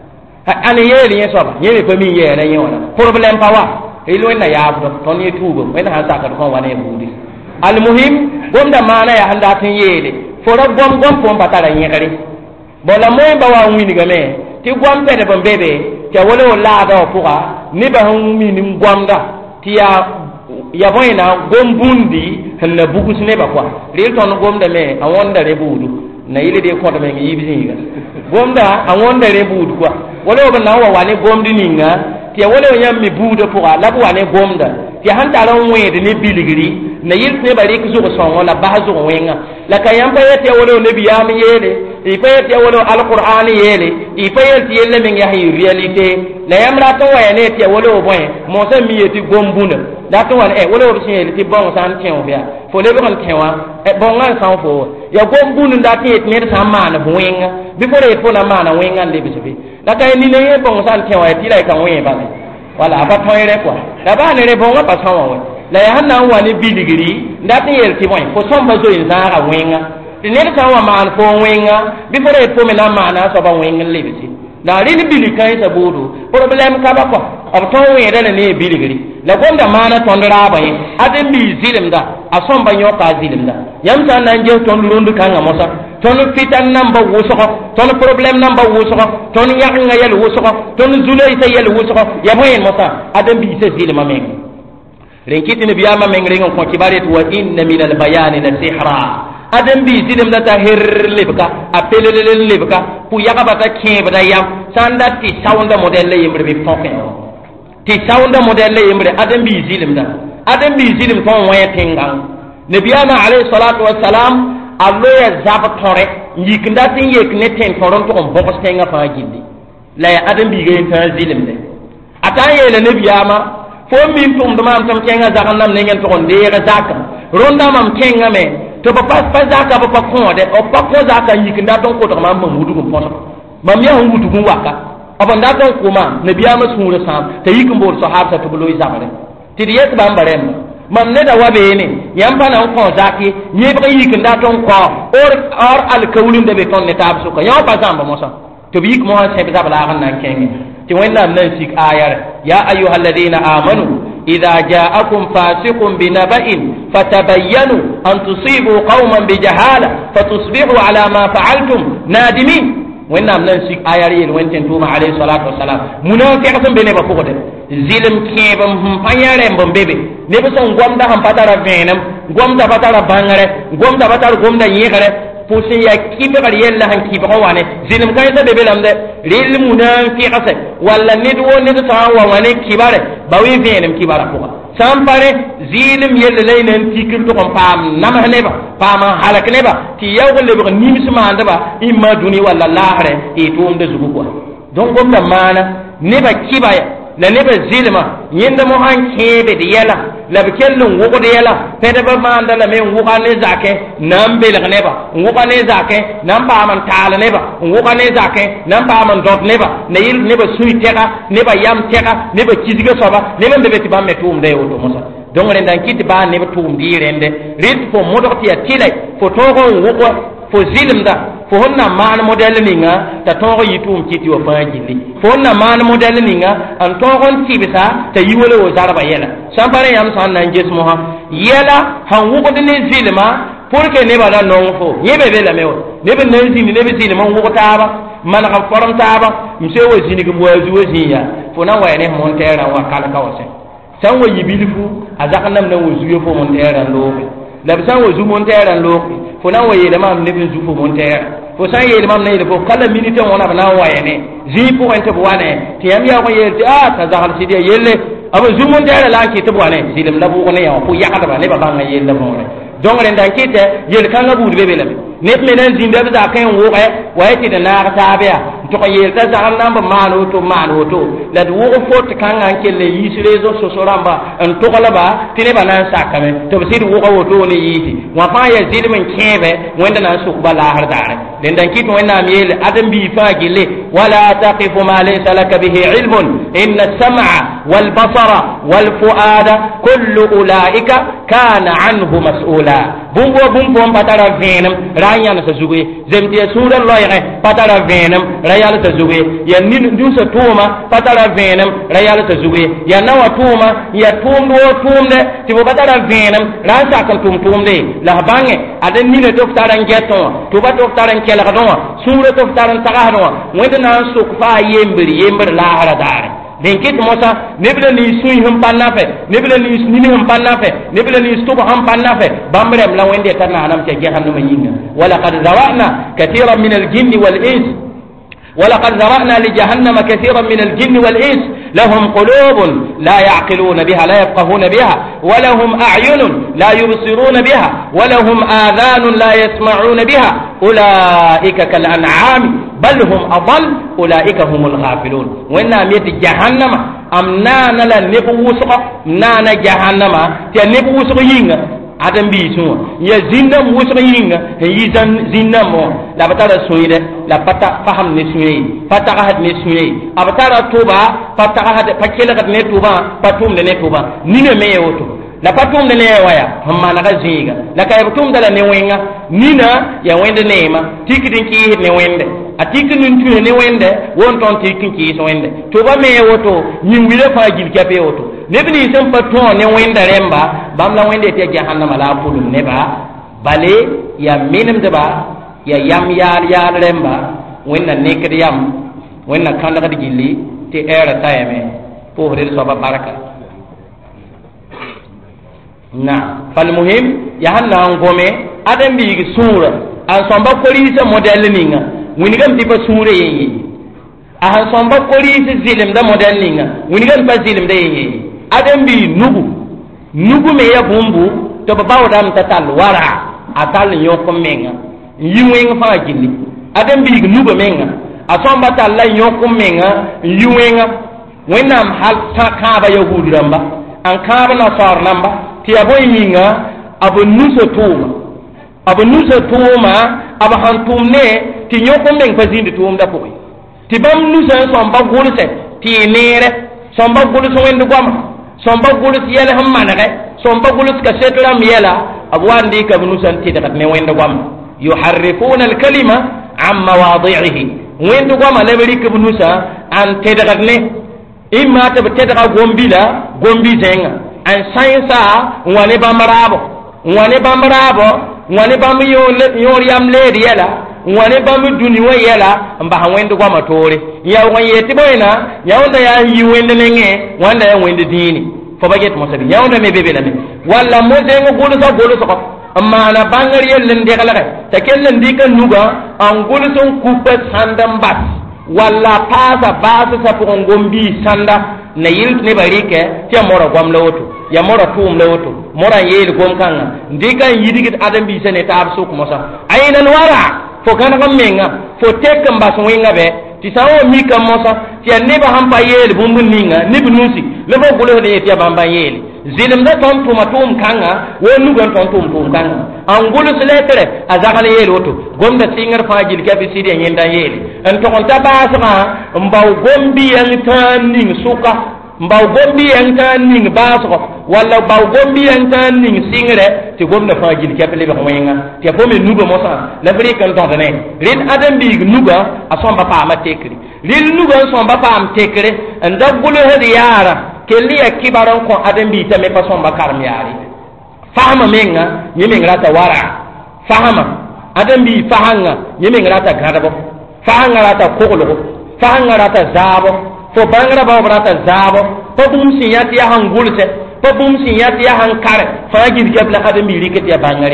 ana yele ye so ba yele fa mi yele ye wona problem pa wa ilo na ya bu ton ye tugo men ha sa ka ko wane budi al muhim gonda mana ya handa tin yele fo ra gom gom fo patara nyekari bola moy ba wa wini game ti gwam pede bon bebe ti wala wala da fuka ni ba hum min gwamda ti ya ya boyna gombundi hanna bugus ne ba kwa ril ton gomda me a wonda re budu na ile de ko da me yibi ga gomda a wonda re budu kwa wala ba na wa wani gomdi ninga ti wala nyam mi budu fuka la bu wani gomda ti hanta ran wede ni biligiri na yil ne bari ku zo so wala ba zo wenga la kayam pa yete wala ne biyam yele ifayet ya wala alquran yele ifayet yele min ya hi realite la yamra to wa ne ti wala boy mo sa mi yeti gombuna da to wala e wala o sin yele ti bon san tian bia fo le bon tian e bon ngan san fo ya gombuna da ti et ne sa mana buenga bi fo re fo na mana wenga le bi bi da kay ni ne bon san tian wa ti lai kan wen ba wala ba toyre kwa da ba ne re bon ba san wa la ya hanna wa ni bidigiri da ti yele ti boy fo som ba zo in za ga wenga ne ta wa man fo wenga bi fere fo me na mana so ba wenga lebisi na ri ni bili kai sa bodu problem ka ba ko ab to we da ne bili gari la gonda mana ton ra ba yi adin bi zilim da ason ba nyoka zilim da yam tan nan je ton lundu kan ga mosa ton fitan nan ba wuso ko ton problem nan ba wuso ko ton yak nga yel wuso ko ton zulay sa yel wuso ko ya moyen mosa adin bi se zilima men ren kitini biya ma men ren ko kibaret wa inna min al bayan la sihra adam bi zidim da ta hirlibka apelele libka pu yaga bata kebda yam sanda ti sound model le yimre bi foken ti sound model le yimre adam bi zidim da adam bi zidim ton waya tingang nabiyana alayhi salatu wassalam allo ya zaba tore yiknda tin yekne ten toron to on bokos tenga fa gindi la ya adam bi ga tan zilim de ataye le nabiyama fo min tum dum am tam kenga zaganam ne ngel to on de ga zakka ronda mam kenga me to ba pas pas zaka ba pa ko de o pa ko zaka yikinda don ko to ma mamudu ko poto mam ya hudu ko waka abanda don ko ma nabiya ma sura sam te yikin bor sahaba to bulo izamare ti de yet bam barem mam ne da wabe ne yam pa na ko zaki ni ba yikinda don ko or or al kawlin de be ton ne tab su ko ya pa zamba mo sa to bi yik mo se be zabala kan nan kengi ti wenda nan sik ayar ya ayyuhalladhina amanu إذا جاءكم فاسق بنبأ فتبينوا أن تصيبوا قوما بجهالة فتصبحوا على ما فعلتم نادمين وإن ننسك آياريل وإن تنتوما عليه الصلاة والسلام منافقة بنبا فقط زلم كيبم هم فنيارم بمبيبي نبسا نقوم دا هم فتارا فينم نقوم دا فتارا بانغرة نقوم دا فتارا قوم دا يغرة pusi ya kibra yella han kibra wane zilim kan sa bebe lamde ril munafiqase wala nid woni to wa wane kibare bawi venem kibara ko sampare zilim yella laynen tikil to kom pam nam haneba pam halak neba ti yawgo le bo nimisma andaba imma duni wala lahre e tum de zugu ko donc gom da mana neba kibaya la neba zilma yinda mo han kebe de yalla la bekellun wugo de yalla pede ba manda la men wuga ne zake nam bel neba wuga ne zake nam ba man taala neba wuga ne zake nam ba man dot neba ne yil neba suy tega neba yam tega neba kidiga soba neba be beti ba metum de wodo musa donc ren dan kiti ba neba tum di rende rit fo modoti ya tilay fo togo wugo fo zilimda fo honna man model ninga ta togo yitum kiti wa fajili fo honna man model ninga an togon tibisa ta yiwole wo zarba yela sampare yam san nan jesmo ha yela han wugo de ne zilima pour que ne bala non fo yebe bela mewo ne be nan zini ne be zilima wugo taba man ka forum taba mse wo zini gum wazu wo zinya fo na wayne montera wa kala kawse san wo yibilifu azakanam na wo zuyo fo montera lo la bisan wo zu montera lo fo na wo yele mam ne be zu fo montera fo san yele mam ne ko kala minute wona bana wayne zi pour ente bo wane ti yam ya ko yele ah ta zakal sidi yele aba zu montera la ki to wane zilim la bu ko ne ya ko yakata ba ne ba banga yele bo ne donc ren dan kite yele kan la bu be be la ne menen zinda da kan wo ga wayati da na ta biya to ko yele ta zakal namba mano to mano to la du wo fo to kan an kelle yisire zo so so ramba an to kala ba tine ba nan sakame to be sidi wo ko to ne yiti wa fa ya zilimin kebe wanda nan su bala har dare den dan kito wannan miyele adam bi fa gile wala taqifu ma laysa laka bihi ilmun inna as-sam'a wal basara wal fuada kullu ulaika kana anhu mas'ula bumbo bumbo patara venam ranya na sazuwe zemti sura loyre patara venam rayal sazuwe ya nin dusa tuma patara venam rayal sazuwe ya nawa tuma ya tumdo tumde tibo patara venam ransa kan tum tumde la bange adan ni ne doktaran geto to ba doktaran kela kadon sura doktaran tagahdo wanda na su fa yembri yembri la hara dare den kit mosa nebla ni suy hum pannafe nebla ni ni hum pannafe nebla ni stuba hum pannafe bamrem la wende tan anam te jahannam yinga wala qad zawana katiran min al-jinni wal-ins ولقد ذرأنا لجهنم كثيرا من الجن والإنس لهم قلوب لا يعقلون بها لا يفقهون بها ولهم أعين لا يبصرون بها ولهم آذان لا يسمعون بها أولئك كالأنعام بل هم أضل أولئك هم الغافلون وإن أميت جهنم أم نانا لنبوسق نانا جهنم تنبوسق ينغ adam bi so ya zinna musra yinga yi zan zinna mo la batara soyide la pata faham ne suyi pata had ne suyi abatara tuba pata had pakela kat ne tuba patum ne tuba ni ne me woto la patum ne waya hamma na gaziga la kay patum dala ne wenga nina ya wende neema tikidin ki ne wende atiki nun tu ne wende won ton tikin ki so wende tuba me woto nyimwile fa gil kape woto nebni sem paton ne wenda remba bamla wende te jahannama la pulum neba bale ya minim deba ya yam yar yar remba wenna nekri yam wenna kanda kadi gilli te era tayeme pour re so ba baraka na fal muhim ya hanna ngome adam bi sura an somba polise model ninga winigam tipa sura yi a han somba polise zilim da model ninga winigam pa zilim da yi adam bi nugu nugu me ya bumbu to ba bawdam tatal wara atal nyoko menga yiwenga fa gilli adam bi nugu menga asomba talla nyoko menga yiwenga wenam hal ta ka ba yahudu ramba an ka ba na sar namba ti aboy minga abu nuso tuma abu nuso tuma aba han tumne ti nyoko meng fa zindi tum da koy ti bam nuso somba gulse ti nere somba gulse wendu gwama somba gulus yele ham manake somba gulus ka setram yela abwandi ka bunusan ti dakat ne wenda gwam yuharrifuna al-kalima an mawadhi'ihi wenda gwam lebri ka bunusa an te dakat ne imma ta te dakat gombila gombi zenga an sayensa wane bamarabo wane bamarabo wane bam yole yor yam le yela wane bam duni wa yela mba wenda gwam tore ya won yeti boyna ya wanda ya yi wende nenge wanda ya wende dini fo baget mo sabi ya wanda me bebe la me wala mo de ngo golu sa golu sa amma na bangar yellen de kala ta kellen dika nuga an gulsun kupa sandan bas walla pasa basa sa pour ngombi sanda na yil ne barike ti moro gom lawto ya moro tum lawto mora yel gom kanga ndika yidigit adam bi sene ta absu ko mosa aynan wara fo kana gam menga fo tek mbas winga be ti sawo mi kam mosa ti ne ba hampa yel bumbun ninga ne bunusi le bo gulo de ti bamba yel zilim da ton tuma tum kanga wonu gon ton tum tum kanga angulu sletere azagale yel woto gomda singar fajil kabi sidi nyenda yel en to on tabasma mbaw gombi yang taning suka mbaw gombi yang taning baso wala mbaw gombi yang taning singre ti gomda fajil kabi le ba moyenga ti a pomi nugo mosa la bri kan ton ne rin adam bi nuga asomba pa ma tekri rin nuga asomba pa am tekre anda gulo hedi yara kelli ya kibaron ko adam bi tame pa somba karam yari fahama menga nyemen rata wara fahama adam bi fahanga nyemen rata gadabo fahanga rata kokolo fahanga rata zabo fo bangra ba rata zabo po bum siyati ya hangulse po bum siyati ya hankare fagir gebla adam bi rikati ya bangare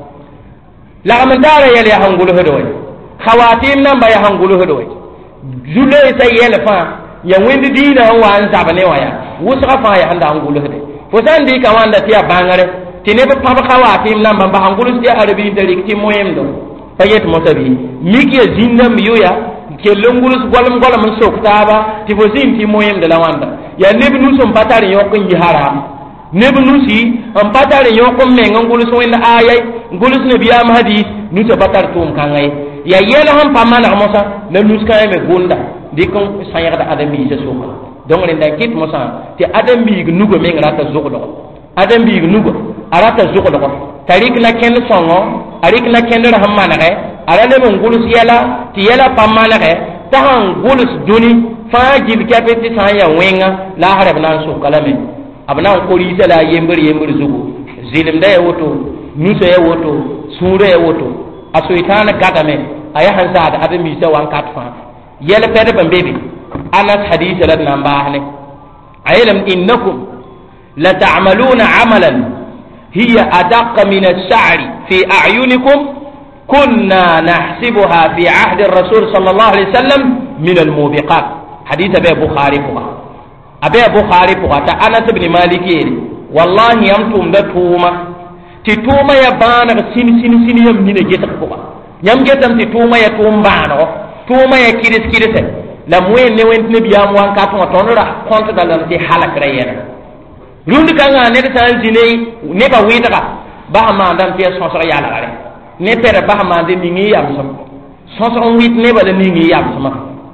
la amandara yele ya hangulu hodoy khawatim namba ya hangulu hodoy julo sai yele fa ya windi dina wa an zabane waya wusra fa ya handa hangulu hode fo sandi ka wanda tiya bangare tine ba paba khawatim namba ba hangulu tiya arabi dari ti moyemdo payet motabi miki zinna miyoya ke longulus golam golam soktaba ti fo zin ti moyemdo la wanda ya nebi nusum patari yokon yi haram nebi nusi am patari yokon me ngulus wenda ayay ngulus ne biya hadith nusa patar tum kangay ya yela ham pamana mosa le nuska me gonda dikon sayar da adami se soka donc le ndakit mosa ti adami nugo me ngata zogdo adami nugo arata zogdo tarik na ken songo arik na ken rahmana re arale mo ngulus yela ti yela pamana re tahan ngulus duni fajil kapeti saya wenga la harab nan so kalame abna ko risa la yember yember zugo zilim da woto nuso ya woto sure ya woto asoitana gadame aya hansa da adami se wan katfa yele pede bambebe anas hadith la nambahne aylam innakum la ta'maluna amalan hiya adaqqa min as-sa'ri fi a'yunikum kunna nahsibuha fi 'ahdi ar-rasul sallallahu alayhi wasallam min al-mubiqat hadith abi bukhari ko abi bukhari ko ta anas ibn malik wallahi yamtum da tuma ti tuma ya bana sin sin sin yam ni ne jeta ko yam getam ti tuma ya tumbano tuma ya kiris kirise la moyen ne went ne biya mo an ka to tonra konta dalam ti halak rayena rundi kanga ne ta zine ne ba wita ba ma ndam ti so so yala gare ne pere ba ma de mi ngi yam so so wit ne ba de mi ngi yam sama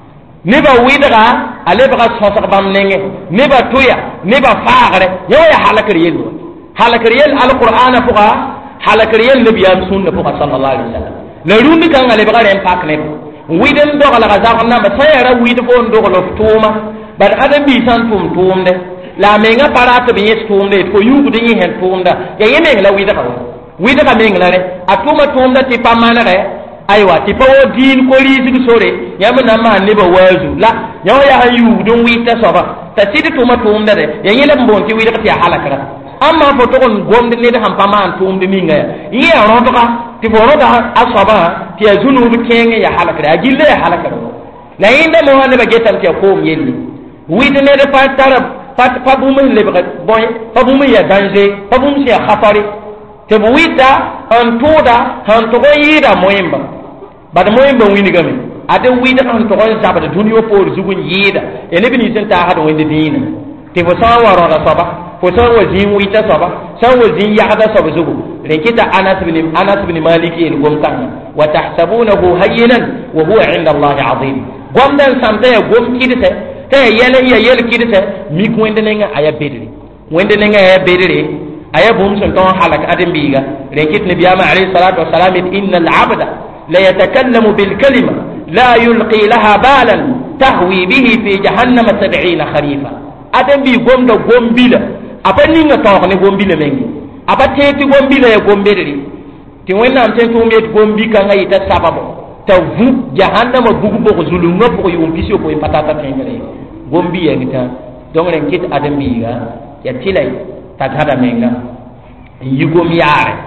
ne ba wita ale ba so so bam nenge ne ba tuya ne ba faagre yo ya halak rayel halak rayel alquran fuqa halak rayel nabiyam sunna fuqa sallallahu alaihi wasallam la rundi kanga le ba gare pak ne widen do la gaza na ba sayara wid fo ndo lo tuma bad adam bi san tum tumde la menga parato bi yes tumde ko yugo de hen tumda ya yeme la wida ka wida ka menga re atuma tumda ti pamana re aywa ti pawo din ko rizi sore yama na ma ne ba wazu la nyaw ya hayu don wita soba ta sidi tuma tumda re ya yele mbon ti wida ka ti halakara amma fo to gon gomde ne da ham paman tumde minga yi ya roto ka ti foro da asaba ti azunu bi kenge ya halakare agille ya halakare la inda mo wala ba getam ti ko yelli wida ne da patara pat pabumu le ba boy pabumu ya danje pabumu ya khafari te bu wida an toda han to ko yida moyimba bad moyimba wini game ade wida kan to ko zabata duniyo por zugun yida ene bi ni sen ta hado winde dina te fo sawa ro da saba fo sawa zin wita saba sawa zin ya hada saba zugu rekita anas bin anas bin maliki el gomtan wa tahsabunahu hayyinan wa huwa 'inda allah 'azim gomdan samta ya gom kidite te yele ya yele kidite mi ko wende nga aya bedri wende nga aya bedri aya bum sun ton halak adam biga rekit nabi ama alayhi salatu wassalam innal 'abda la yatakallamu bil kalima la yulqi laha balan tahwi bihi fi jahannam sab'ina kharifa adam bi gomda gombila apani nga to ne gombila mengi abate ti gombila ya gombedri ti wonna am ten to met gombi ka ngai ta sababu ta vu jahannama bugu bo zulunga bo yum pisio ko patata tengere gombi ya ngita donc ren kit adam bi ga ya tilai ta tada menga yugom yare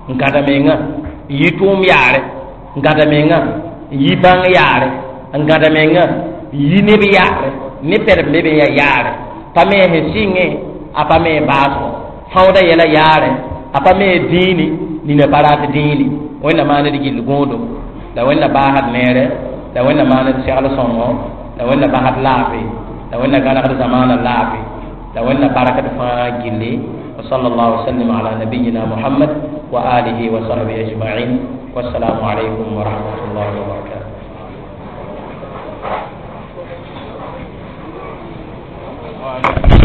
ngada menga yi tum yaare ngada menga yi bang yaare ngada menga yi ne bi yaare ne per be be yaare pame he singe apame baso fawda yela yaare apame dini ni ne parat dini wonna mana di gil gondo da wonna bahat mere da wonna mana di shagala songo da wonna bahat lafi da wonna gana kada zamana lafi da wonna barakat fa gilli wa sallallahu sallam ala nabiyyina muhammad wa alihi wa sahbihi ajma'in wassalamu alaikum wa rahmatullahi wa barakatuh.